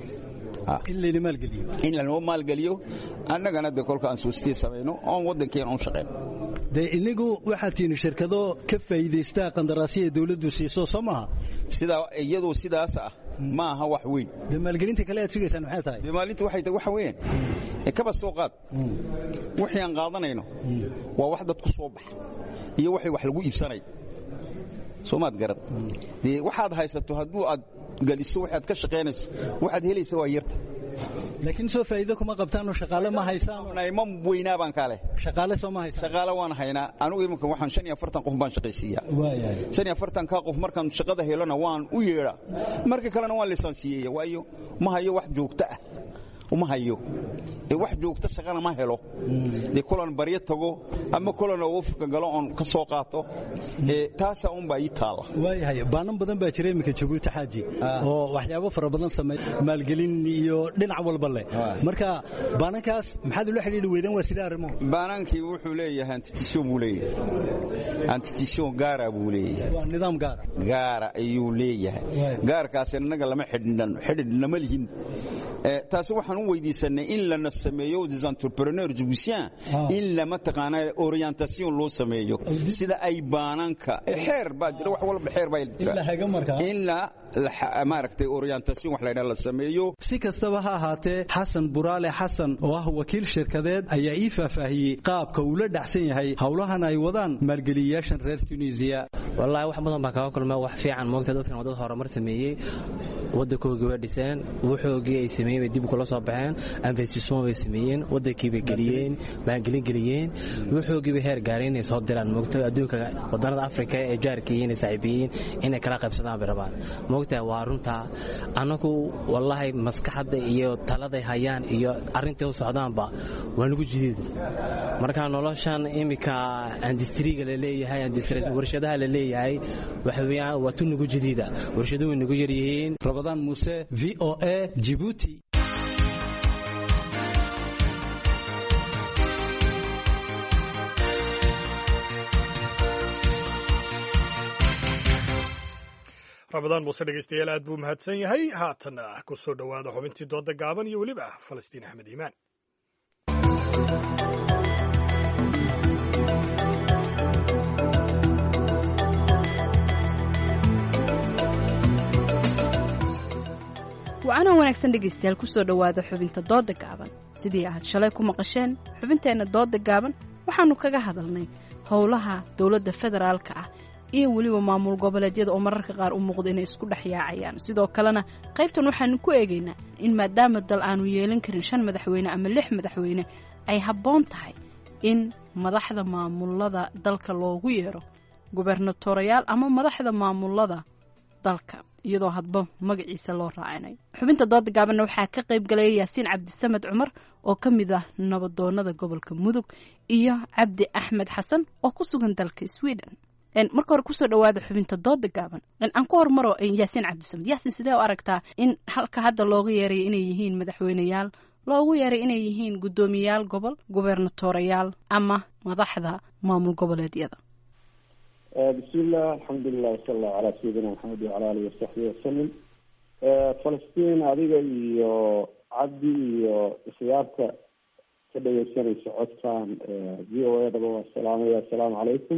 P: in la maalgeliyo annagana de kolka aan suuqtii samayno oon wadankeena u shaqeyno.
L: dee inagu waxaad tihiin shirkado ka faa'iideysta qandaraasyo dawladdu siiso Soomaha
P: iyadoo sidaas ah ma aha wax weyn.
L: dee maalgelinta kale aad sugaysaan maxay tahay?
P: dee maalintu waxay tahay waxa weyn kaba soo qaad wixii aan qaadanayno waa wax dad ku soo bax iyo waxay wax lagu iibsanay Soomaad garan. dee waxaad haysato hadduu aad galiso waxaad ka shaqeynayso waxaad helaysaa waa yarta.
L: laakiin soo faa'iido kuma qabtaan oo shaqaale ma haysaan.
P: ma weynaa baan kaale
L: shaqaale soo ma haysaan.
P: shaqaale waan haynaa anigu iminka waxaan 45 qof baan shaqaysiiyaa. 45 ka qof markaan shaqada helana waan u yeeraa, marka kalena waan lisansiyeeyaa. waayo ma hayo wax joogto ah uma hayo wax joogto shaqana ma helo. de kulan bariyo tago ama kulan oo ufka galo on ka soo qaato taas aan baa taala.
L: waayahay baanan badan baa jiray imika Djibouti xaaji oo waxyaabo fara badan sameey maalgelin iyo dhinac walba leh. marka baanankaas maxaad u xiriir weydaan waa sida arrimo?
P: baanankii wuxuu leeyahay institution buu leeyahay, institution gaara buu leeyahay.
L: waa nidaam gaara
P: ayuu leeyahay. gaarkaas inaga lama xidhin lama lihin. taasi waxaan u weydiisanay in lana sameeyo des entrepreneurs jibuutiens in lama taqaana orientation loo sameeyo sida ay baananka xeer baa jira wax walba xeer baa jira in la maaragtay orientation wax la sameeyo.
L: Si kastaba ha ahaatee Xasan Buraale Xasan oo ah wakiil shirkadeed ayaa ii faahfaahiyey qaabka uu la dhacsan yahay hawlahan ay wadaan maalgeliyayaashan reer Tunisia.
Q: wallahi wax badan baa ka kulmay wax fiican moogta dadkan wadada horumar sameeyay wadankooda way dhiseen wuxoogii ay sameeyeen dib kula soo baxeen investissement way sameeyeen wadankii bay galiyeen maalgelin wuxoogii bay heer gaareen ay soo diraan moogta adduunka wadannada Afrika ee jaarkiin ay saaxiibiin inay kala qaybsadaan barabaan moogta waa runta anagu wallahi maskaxda iyo talada hayaan iyo arinta u socdaanba waa lagu jideed marka noloshan imika industriga la leeyahay warshadaha la leeyahay waxa weeyaan waa tun lagu jideeda warshaduhu nagu yaryihiin.
L: Ramadan Muse, VOA, Djibouti.
B: Ramadan Muse dhegeystayaal aad buu mahadsan yahay. Haatana ku soo dhawaada xubintii dooda gaaban iyo weliba Falastiin Axmed Iimaan.
R: waana wanaagsan dhegeystayaal ku soo dhawaada xubinta dooda gaaban. sidii aad shalay ku maqasheen xubinteena dooda gaaban waxaanu kaga hadalnay howlaha dawladda federaalka ah iyo weliba maamul goboleedyada oo mararka qaar u muuqda inay isku dhex yaacayaan. sidoo kalena qaybtan waxaanu ku eegaynaa in maadaama dal aanu yeelan karin 5 madaxweyne ama 6 madaxweyne ay habboon tahay in madaxda maamulada dalka loogu yeero gubernatorayaal ama madaxda maamulada dalka iyadoo hadba magaciisa loo raacinay. xubinta dooda gaabanna waxaa ka qayb galay Yaasiin Cabdisamed Cumar oo ka mid ah nabadoonnada gobolka Mudug iyo Cabdi Axmed Xasan oo ku sugan dalka Sweden. marka hore ku soo dhawaada xubinta dooda gaaban aan ku hormaro Yaasiin Cabdisamed. Yaasiin sidee u aragtaa in halka hadda looga yeeray inay yihiin madaxweyneyaal loogu yeeray inay yihiin gudoomiyaal gobol gubernatorayaal ama madaxda maamul goboleedyada?
S: بسم الله الحمد لله وصلى الله على سيدنا محمد وعلى آله وصحبه وسلم. فلسطين adiga iyo cabdi iyo ikhyaarta ka dhageysanaysa codkan VOA daba waa salaamaya assalaamu calaykum.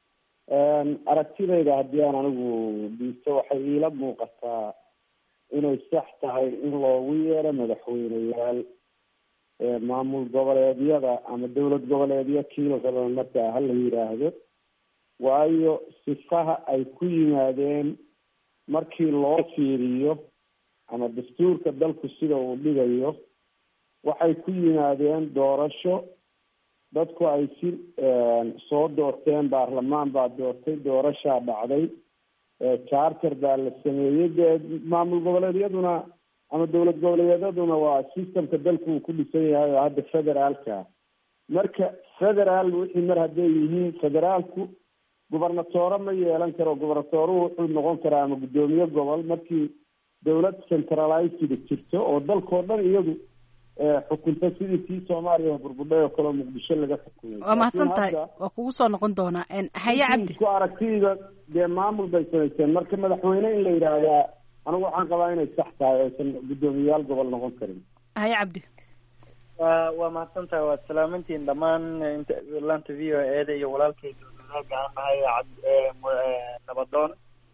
S: aragtidayda haddii aan anigu dhiisto waxay iila muuqataa inay sax tahay in loogu yeero madaxweyneyaal maamul goboleedyada ama dowlad goboleedyo kiila raba markaa hala yidhaahdo, waayo sifaha ay ku yimaadeen markii loo fiiriyo ama dastuurka dalku sida uu dhigayo waxay ku yimaadeen doorasho dadku ay si soo doorteen, baarlamaan baa doortay, doorashaa dhacday, charter baa la sameeyey. dee maamul goboleedyaduna ama dowlad goboleedyaduna waa systemka dalku uu ku dhisan yahay oo hadda federaalka. marka federaal wixii mar hadday yihiin federaalku gubernatoore ma yeelan karo. gubernatooruhu wuxuu noqon karaa ama gudoomiye gobol markii dowlad centralized jirto oo dalkoo dhan iyadu xukunta sidii tii Soomaaliya burbudhay oo kale Muqdisho laga xukumay.
R: waa mahadsantahay, waa kugu soo noqon doonaa. haye cabdi,
S: ku aragtida dee maamul bay samaysteen. marka madaxweyne in la yidhaahdaa anigu waxaan qabaa inay sax tahay aysan gudoomiyayaal gobol noqon karin.
R: haye cabdi.
T: waa mahadsantahay, waad salaamantiin dhammaan laanta VOA iyo walaalkayga gaanahay nabadoon.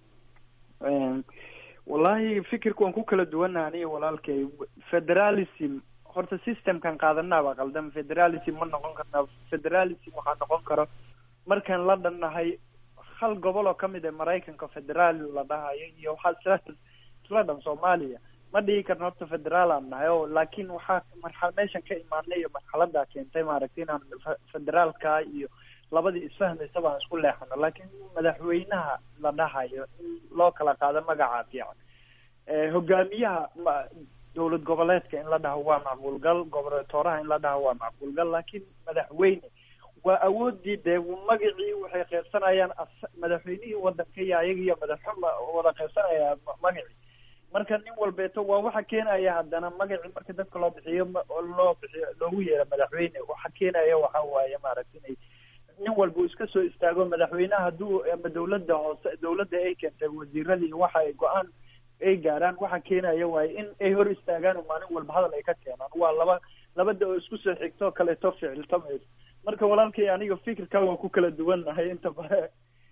T: wallahi fikirku waan ku kala duwannahay aniga walaalkay. federalism horta systemkan qaadanaaba qaldan. federalism ma noqon karnaa. federalism waxaa noqon karo markaan la dhannahay hal gobol oo kamid ah Mareykanka federaal la dhahayo iyo waxaa isla dhan Soomaaliya ma dhihi karno horta federaal aan nahay. laakiin waxaa marxalad meeshan ka imaanay iyo marxalada keentay maaragtay inaan federaalka iyo labadii isfahmaysa baan isku leexano. laakiin madaxweynaha la dhahayo in loo kala qaado magaca fiican. hogaamiyaha dowlad goboleedka in la dhaho waa macquulgal, gobernatoraha in la dhaho waa macquulgal, laakiin madaxweyne waa awoodii dee magacii waxay qaybsanayaan madaxweynihii wadanka iyo ayaga iyo madaxxuma wada qaybsanaya magacii. marka nin walbeeto waa waxa keenaya haddana magacii marka dadka loo bixiyo loogu yeero madaxweyne waxa keenaya waxa waaye maaragtay inay nin walba iska soo istaago madaxweynaha hadduu ama dowladda hoose dowladda ay keentay wasiiradii waxa ay go-aan ay gaaraan waxa keenaya waaye in ay hor istaagaan oo maalin walba hadal ay ka keenaan waa labada oo isku soo xigto kaleeto ficiltamayso marka walaalkay aniga fikirka waa ku kala duwannahay inta bare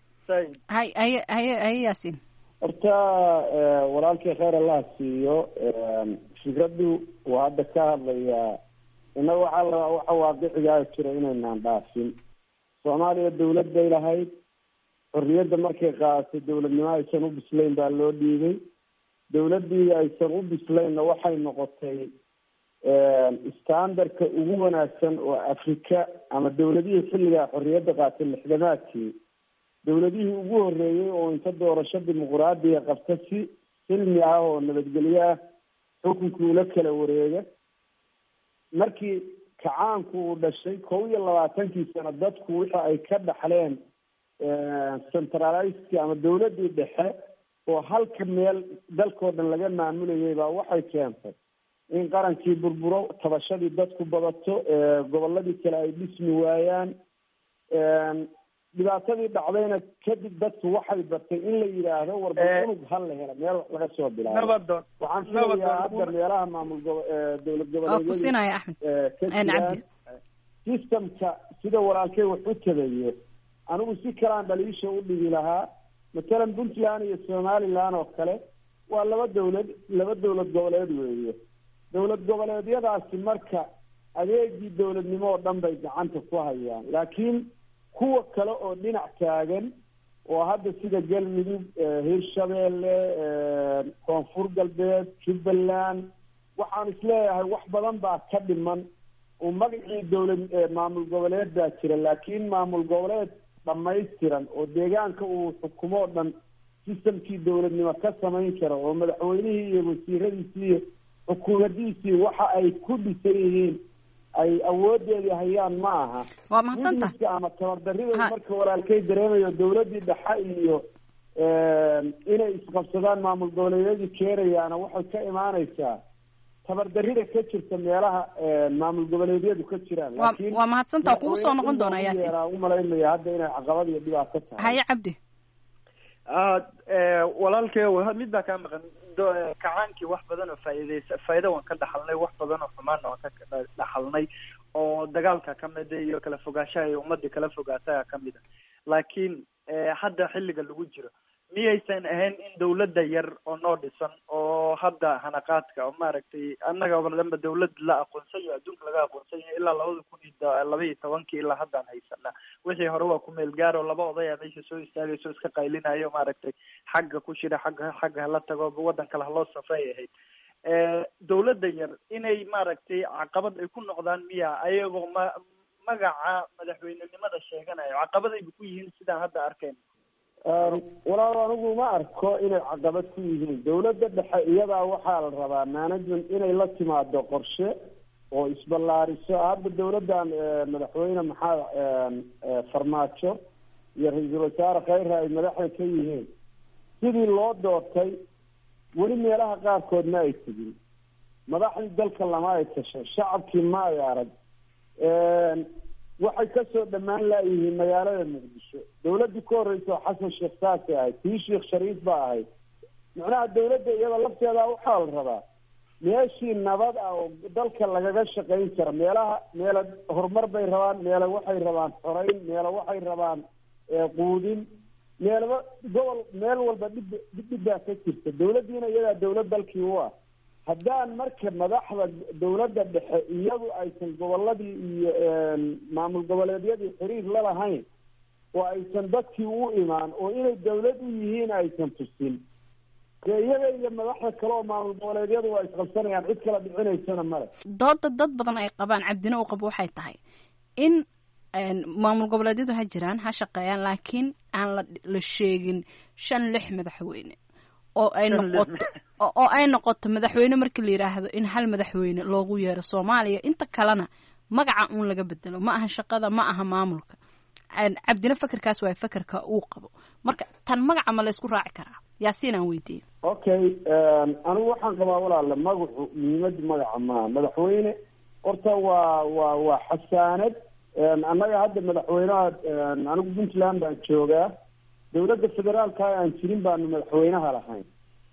R: hay yaasin
S: horta walaalkay khayr allah siiyo fikraddu waa hadda ka hadlayaa innaga waxa waaqicigaa jira inaynaan dhaafin soomaaliya dawlad bay lahayd xorriyadda markay qaadatay dawladnimo aysan u bislayn baa loo dhiibay dawladdii aysan u bislaynna waxay noqotay standardka ugu wanaagsan oo afrika ama dawladihii xilligaa xorriyadda qaatay lixdamaadkii dawladihii ugu horreeyey oo inta doorasho dimuquraadiya qabta si silmi ah oo nabadgelyo ah xukunkii ula kala wareega markii kacaanku uu dhashay 21 sano dadku wixii ay ka dhaxleen centralized ama dawladdii dhexe oo halka meel dalkoo dhan laga maamulayay baa waxay keentay in qarankii burburo tabashadii dadku badato gobolladii kale ay dhismi waayaan dhibaatadii dhacdayna kadib dadku waxay bartay in la yidhaahdo warba unug hal la hela meel laga soo bilaabo waxaan filayaa hadda meelaha maamul dowlad goboleedyada systemka sida walaalkay wax u tabayo anigu si kalaan dhaliisha u dhigi lahaa matalan puntland iyo somaliland oo kale waa laba dawlad goboleed weeye dawlad goboleedyadaasi marka adeegii dawladnimo oo dhan bay gacanta ku hayaan laakiin kuwa kale oo dhinac taagan oo hadda sida galmudug hirshabeelle koonfur galbeed jubbaland waxaan isleeyahay wax badan baa ka dhiman oo magacii dawlad maamul goboleed baa jira laakiin maamul goboleed dhamaystiran oo deegaanka uu xukumo o dhan sistamkii dawladnimo ka samayn kara oo madaxweynihii iyo wasiiradiisii iyo xukuumadiisii waxa ay ku dhisan yihiin ay awoodeedii hayaan ma aha
R: waa mahadsanta
S: ama tabardarrida marka walaalkay dareemayo dawladdii dhexe iyo inay isqabsadaan maamul goboleedyadii keenayaana waxay ka imaanaysaa tabardarrida ka jirta meelaha maamul goboleedyadu ka jiraan
R: waa mahadsanta kugu soo noqon doonaa yaasin
S: umalaynaya hadda inay caqabad iyo dhibaato tahay
R: haye cabdi
T: walaalkay mid baa kaa maqan kacaankii wax badan oo faa'iido waan ka dhaxalnay wax badan oo xumaanna waan ka dhaxalnay oo dagaalka kamid iyo kala fogaanshaha iyo ummadii kala fogaataya kamid a laakiin hadda xilliga lagu jiro miyaysan ahayn in dawladda yar oo noo dhisan oo hadda hanaqaadka oo maaragtay annaga oo dhanba dawlad la aqoonsan yahay adduunka laga aqoonsan yahay ilaa 2012 ilaa haddaan haysanaa wixii hore waa ku meel gaar oo laba oday meesha soo istaagayso iska qaylinayo maaragtay xagga ku shira xagga hala tago waddan kale haloo safray ahayd dawladda yar inay maaragtay caqabad ay ku noqdaan miya ayagoo magaca madaxweynenimada sheeganayo caqabadayba ku yihiin sidaan hadda arkayno
S: walaal anigu ma arko inay caqabad ku yihiin dawladda dhexe iyadaa waxaa la rabaa management inay la timaado qorshe oo isballaariso hadda dawladdan madaxweyne farmaajo iyo ra-iisul wasaare khayre ay madaxda ka yihiin sidii loo doortay weli meelaha qaarkood ma ay tegin madaxdii dalka lama ay tasho shacabkii ma ay arag waxay kasoo dhammaan laayihiin magaalada muqdisho dawladdii ka horreysa oo xasan sheekh saasay ahayd tii sheekh shariif ba ahayd macnaha dawladda iyada lafteeda waxaa la rabaa meeshii nabad ah oo dalka lagaga shaqayn kara meela horumar bay rabaan meela waxay rabaan xoreyn meela waxay rabaan quudin meelaba meel walba dhibbaa ka jirta dawladdiina iyadaa dawlad dalkii u ah haddaan marka madaxda dawladda dhexe iyadu aysan gobolladii iyo maamul goboleedyadii xiriir la lahayn oo aysan dadkii u imaan oo inay dawlad u yihiin aysan tusin dee iyaga iyo madaxda kale oo maamul goboleedyadu waa isqabsanayaan cid kala dhicinaysana male
R: dooda dad badan ay qabaan cabdina u qabo waxay tahay in maamul goboleedyadu ha jiraan ha shaqeeyaan laakiin aan la sheegin 5-6 madaxweyne oo ay noqoto madaxweyne markii la yiraahdo in hal madaxweyne loogu yeero Soomaaliya inta kalena magaca uun laga bedelo ma aha shaqada ma aha maamulka cabdina fakarkaas waa fakarka uu qabo marka tan magaca ma la isku raaci karaa yaasiin aan weydiiyo
S: okay anigu waxaan qabaa walaal magacu muhiimada magaca ma madaxweyne horta waa xasaanad annaga hadda madaxweynaha anigu Puntland baan joogaa dawladda federaalka aan jirin baanu madaxweynaha lahayn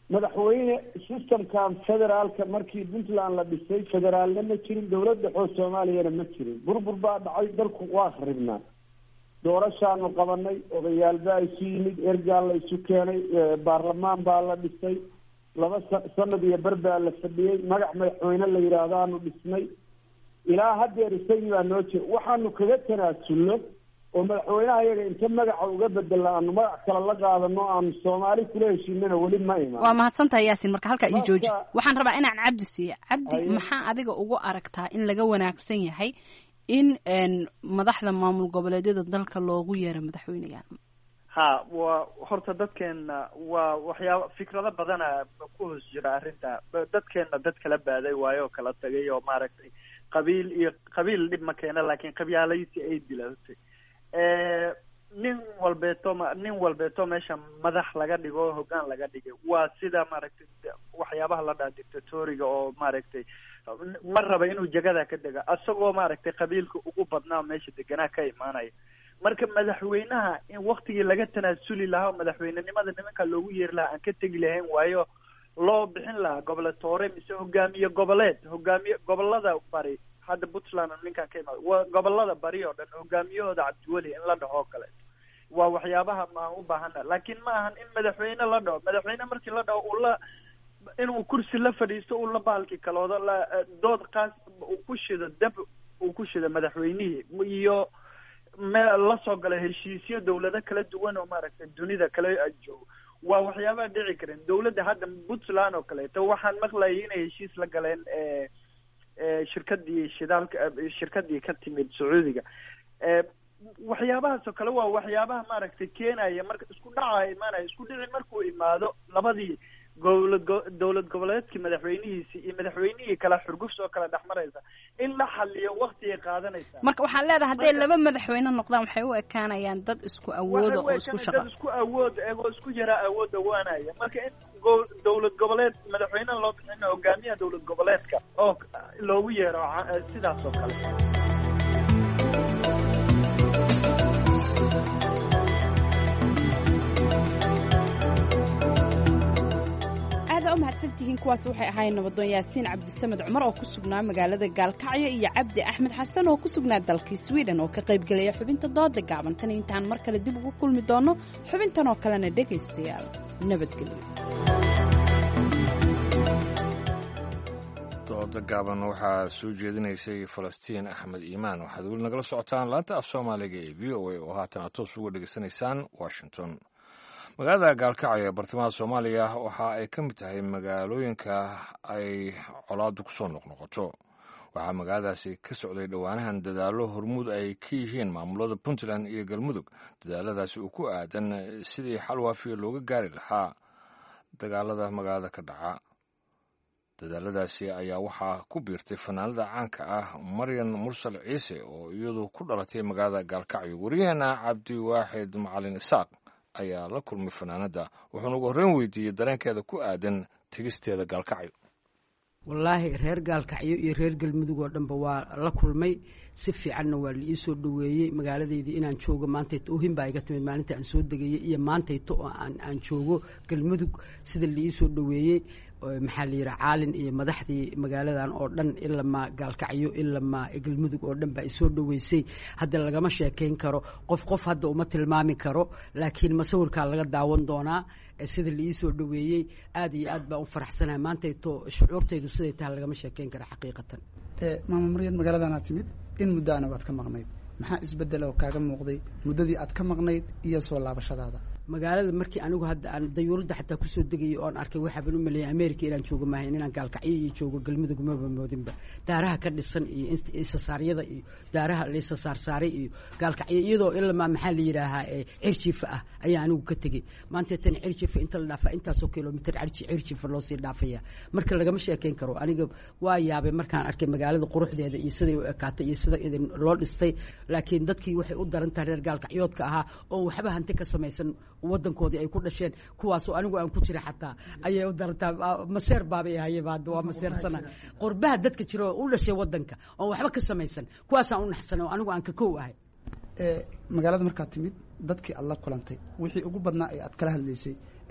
S: madaxweyne systemkan federaalka markii puntland la dhisay federaalna ma jirin dowladda xoog soomaaliyana ma jirin burbur baa dhacay dalku waa kharibnaa doorashaanu qabanay odayaal baa isu yimid ergaa la isu keenay baarlamaan baa la dhisay 2 sanad iyo bar baa la fadhiyey magac madaxweyne la yidhaahdaanu dhisnay ilaa haddeer isagii baa noo jira waxaanu kaga tanaasulno oo madaxweynaha iyaga inta magaca uga bedela aanu magac kale la qaadano aanu soomaali kula heshiinana weli ma imaan
R: waa mahadsantahay yaasin marka halkaa ii jooji waxaan rabaa inaan cabdi siiya cabdi maxaa adiga ugu aragtaa in laga wanaagsan yahay in madaxda maamul goboleedyada dalka loogu yeero madaxweyneyaal
T: ha waa horta dadkeena waa waxyaaba fikrado badana ku hoos jira arrinta dadkeena dad kala baaday waayo oo kala tagay oo maaragtay qabiil dhib ma keena laakiin qabyaalaysi ay dilatay nin walbeeto meesha madax laga dhigo hoggaan laga dhigay waa sida maaragtay waxyaabaha la dhaha dictatoriga oo maaragtay ma raba inuu jagada ka dega asagoo maaragtay qabiilka ugu badnaa meesha deganaa ka imaanaya marka madaxweynaha in waktigii laga tanaasuli lahaa oo madaxweynenimada nimanka loogu yeeri lahaa aan ka tegi lahayn waayo loo bixin lahaa goboletoore mise hogaamiye gobolada bari hadda puntland ninkan ka imaado waa gobolada bari oo dhan hogaamiyahooda cabdiweli in la dhaho oo kale waa waxyaabaha maan u baahana laakiin ma ahan in madaxweyne la dhaho madaxweyne markii la dhaho inuu kursi la fadhiisto uu la baalki kaloodo dood qaas uu ku shido dab uu ku shido madaxweynihii iyo la soo gala heshiisyo dawlado kala duwan oo maaragtay dunida kala joogo waa waxyaabaha dhici karin dawladda hadda puntland oo kaleeto waxaan maqlayay inay heshiis la galeen shirkadii ka timid sacuudiga waxyaabahaas oo kale waa waxyaabaha maaragtay keenaya marka isku dhaca imaanaya isku dhici markuu imaado labadii dowlad goboleedkii madaxweynihiisi iyo madaxweynihii kala xurgufs oo kala dhexmaraysa in la xaliyo waktigay qaadanaysaa
R: marka waxaan leedahay hadday laba madaxweyne noqdaan waxay u ekaanayaan dad isku awooda oo isku shaqa
T: dad isku awood eegoo isku yaraa awood dhawaanaya marka in dowlad goboleed madaxweynaha loo bixino hogaamiyaha dowlad goboleedka oo loogu yeero sidaas oo kale
R: mahadsantihiin kuwaas waxay ahaayeen nabadoon yaasiin cabdisamed cumar oo ku sugnaa magaalada gaalkacyo iyo cabdi axmed xasan oo ku sugnaa dalkii sweden oo ka qaybgelaya xubinta dooda gaaban tan intaan mar kale dib ugu kulmi doono xubintan oo kalena dhegaystayaal nabadgelyo
A: dooda gaaban waxaa soo jeedinaysay falastiin axmed iimaan waxaad weli nagala socotaan laanta af soomaaliga ee v o a oo haatan aad toos uga dhegaysanaysaan washington magaalada gaalkacyo ee bartamaha soomaaliya waxa ay ka mid tahay magaalooyinka ay colaaddu ku soo noqnoqoto waxaa magaaladaasi ka socday dhowaanahan dadaallo hormuud ay ka yihiin maamulada puntland iyo galmudug dadaaladaasi uu ku aadan sidii xal waafiya looga gaari lahaa dagaalada magaalada ka dhaca dadaaladaasi ayaa waxaa ku biirtay fanaanada caanka ah maryan mursal ciise oo iyadu ku dhalatay magaalada gaalkacyo wariyaheena cabdiwaaxid macalin isaaq ayaa la kulmay fanaanada wuxuuna ugu horreyn weydiiyey dareenkeeda ku aadan tegisteeda gaalkacyo
U: wallaahi reer gaalkacyo iyo reer galmudug oo dhanba waa la kulmay si fiicanna waa la ii soo dhoweeyey magaaladeydii inaan joogo maantayto ohin baa iga timid maalinta aan soo degayey iyo maantayto oo aan joogo galmudug sida la ii soo dhoweeyey maxaa la yidhaha caalin iyo madaxdii magaaladan oo dhan ilamaa gaalkacyo ilamaa galmudug oo dhan baa isoo dhoweysay hadda lagama sheekayn karo qof hadda uma tilmaami karo laakiin masawirkaa laga daawan doonaa sida la ii soo dhoweeyey aad iyo aad baan u faraxsanahay maantayto shucuurtaydu siday tahay lagama sheekayn kara xaqiiqatan
V: maama maryan magaaladana timid in muddaana waad ka maqnayd maxaa isbedela oo kaaga muuqday muddadii aad ka maqnayd iyo soo laabashadaada
U: magaalada markii anigu hadda aan dayuuradda xataa kusoo degayay oon arkay waxaaban u maleeyay america inaan joogo maahayn inaan gaalkacyo iyo joogo galmudug maba moodinba daaraha ka dhisan iyo isasaaryada iyo daaraha la isasaarsaaray iyo gaalkacyo iyadoo ilamaa maxaa la yidhaahaa cirjiifa ah ayaa anigu ka tegey maanta tan cirjiifa inta la dhaafaa intaasoo kilomitr cirjiifa loo sii dhaafaya marka lagama sheekayn karo aniga waa yaabay markaan arkay magaalada quruxdeeda iyo siday u ekaatay iyo sida idin loo dhistay laakiin dadkii waxay u daran tahay reer gaalkacyoodka ahaa oo waxba hanti ka samaysan wadankoodii ay ku dhasheen kuwaasoo anigu aan ku jira xataa ayay u darantaa maseer baabay ahayba hadda waa maseersana qurbaha dadka jira oo u dhashay wadanka oon waxba ka samaysan kuwaasaan u naxsanay oo anigu aan ka kow ahay
V: magaalada markaad timid dadkii aad la kulantay wixii ugu badnaa ee aad kala hadlaysay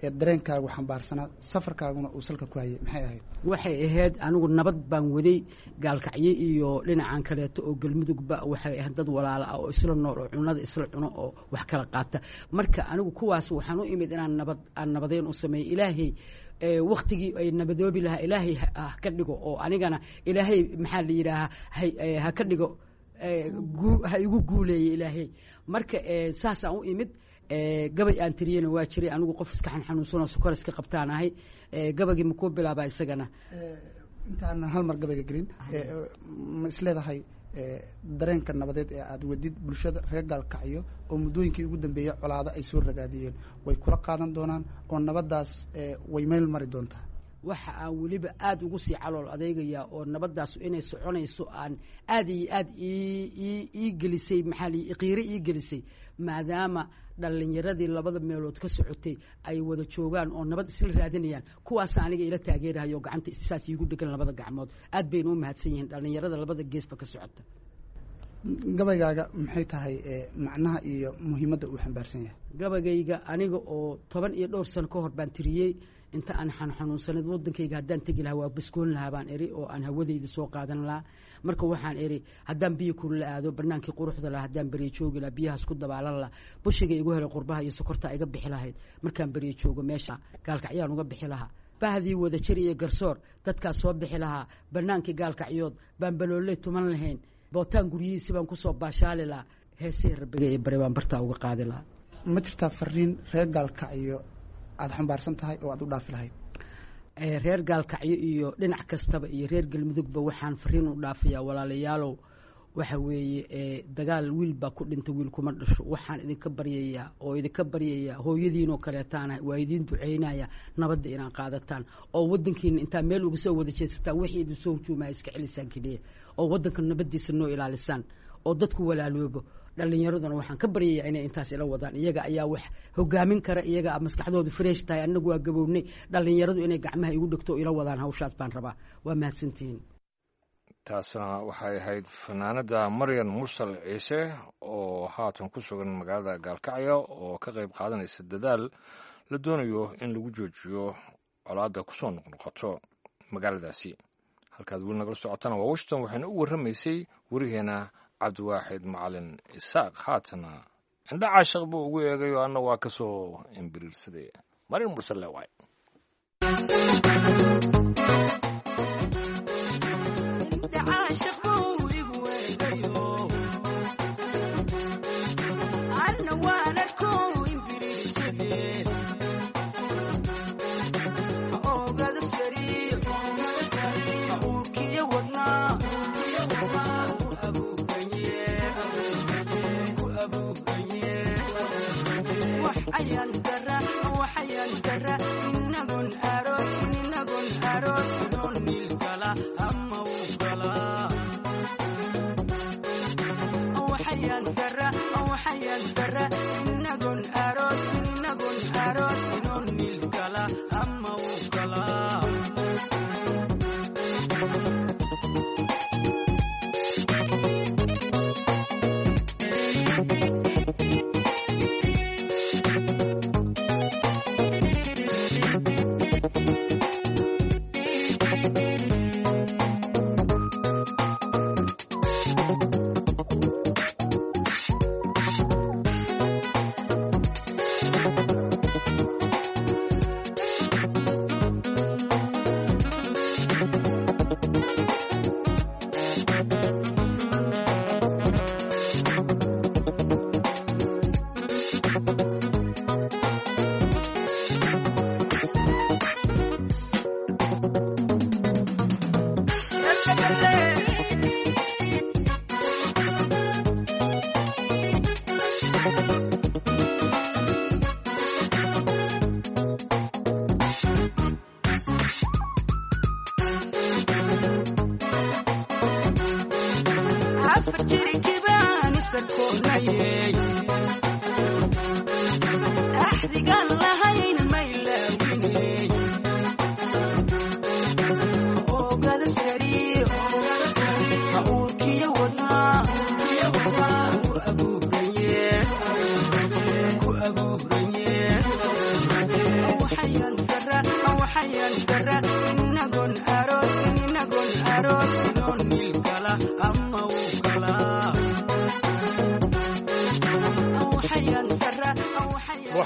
V: dareenkaagu xambaarsanaa safarkaaguna uu salka ku hayay maxay ahayd
U: waxay ahayd anigu nabad baan waday gaalkacyo iyo dhinacan kaleeto oo galmudugba waxay ahayd dad walaala ah oo isla nool oo cunada isla cuno oo wax kala qaata marka anigu kuwaas waxaan u imid inaan nabadeyn u sameeyo ilaahay waqtigii ay nabadoobi lahaa ilaahay ha ka dhigo oo anigana ilaahay maxaa la yidhaahaa ha ka dhigo ha igu guuleeya ilaahay marka saasaan u imid gabay aan tiriyena waa jiray anigu qof iska xanuunsanoo sukor iska qabtaan ahay gabaygii makuu bilaabaa isagana
V: intaanan hal mar gabayga gelin ma isleedahay dareenka nabadeed ee aada wadid bulshada reer gaalkacyo oo muddooyinkii ugu dambeeyey colaado ay soo ragaadiyeen way kula qaadan doonaan oo nabaddaas way meel mari doontaa
U: waxa aan weliba aada ugu sii calool adeygayaa oo nabaddaas inay soconayso aan aada iyo aada ii gelisay maxaa qiiro ii gelisay maadaama dhallinyaradii labada meelood ka socotay ay wada joogaan oo nabad isla raadinayaan kuwaasa aniga ila taageerahayo gacanta saas iigu dhegan labada gacmood aad bayna u mahadsan yihiin dhallinyarada labada geesba ka socota
V: gabaygaaga maxay tahay macnaha iyo muhiimadda uu xambaarsan yahay
U: gabaygayga aniga oo 10 iyo dhowr sano ka hor baan tiriyey inta aan xanuunsanad wadankayga haddaan tegi lahaa waa baskoon lahaa baan eri oo aan hawadayda soo qaadan lahaa marka waxaan eri haddaan biyo kulula aado banaankii quruxda lahaa haddaan beriyo joogi lahaa biyahaas ku dabaalan lahaa bushiga igu helay qurbaha iyo sokorta iga bixi lahayd markaan beriyo joogo meesha gaalkacyaan uga bixi lahaa bahdii wada jir iyo garsoor dadkaas soo bixi lahaa banaankii gaalkacyood baan balooley tuman lahayn bootaan guryihiisi baan kusoo baashaali lahaa heesihii rabbiga iyo bari baan bartaa uga qaadi lahaa
V: ma jirtaa fariin reer gaalkacyo aada xambaarsan tahay oo aada u dhaafi lahayd
U: reer gaalkacyo iyo dhinac kastaba iyo reer galmudugba waxaan fariin u dhaafayaa walaalayaalow waxa weeye dagaal wiil baa ku dhintay wiil kuma dhasho waxaan idinka baryayaa hooyadiinoo kaleetaana waa idiin duceynaya nabadda inaan qaadataan oo wadankiina intaa meel uga soo wada jeesataan wixii idin soo hujuumaya iska celisaan keliya oo wadanka nabadiisa noo ilaalisaan oo dadku walaaloobo dhallinyaraduna waxaan ka baryayaa inay intaas ila wadaan iyaga ayaa wax hogaamin kara iyaga maskaxdoodu fresh tahay annagu waa gabownay dhallinyaradu inay gacmaha igu dhigto ila wadaan hawshaas baan rabaa waa mahadsantihiin
A: taasna waxay ahayd fanaanada maryan mursal ciise oo haatan ku sugan magaalada gaalkacyo oo ka qayb qaadanaysa dadaal la doonayo in lagu joojiyo colaadda kusoo noqnoqoto magaaladaasi halkaad weli nagala socotana waa washington waxayna u warramaysay werigeena cabdiwaaxid macalin isaaq haatana indha caashaq buu ugu eegayo anna waa ka soo imbiriirsaday maryan mursal le waay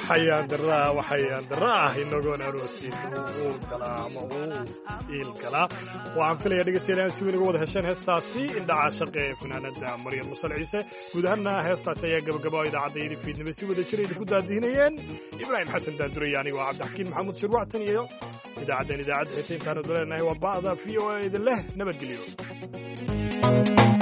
B: waxayaan daraa ah inagoon aroosin uu galaa ama uu iil galaa waxaan filaya dhegeystayaal si weyn uga wada hesheen heestaasi indhaca shaqe ee fanaanada maryam musal ciise guud ahaana heestaasi ayaa gabagaba idaacadda fiidnimo si wada jira idinku daadihinayeen ibraahim xasan daandurey anigoo cabdixakiin maxamuud shirwactan iyo idaacaddan idaacadda xiita intaanu daleenahay waa ba'da v o a idin leh nabadgelyo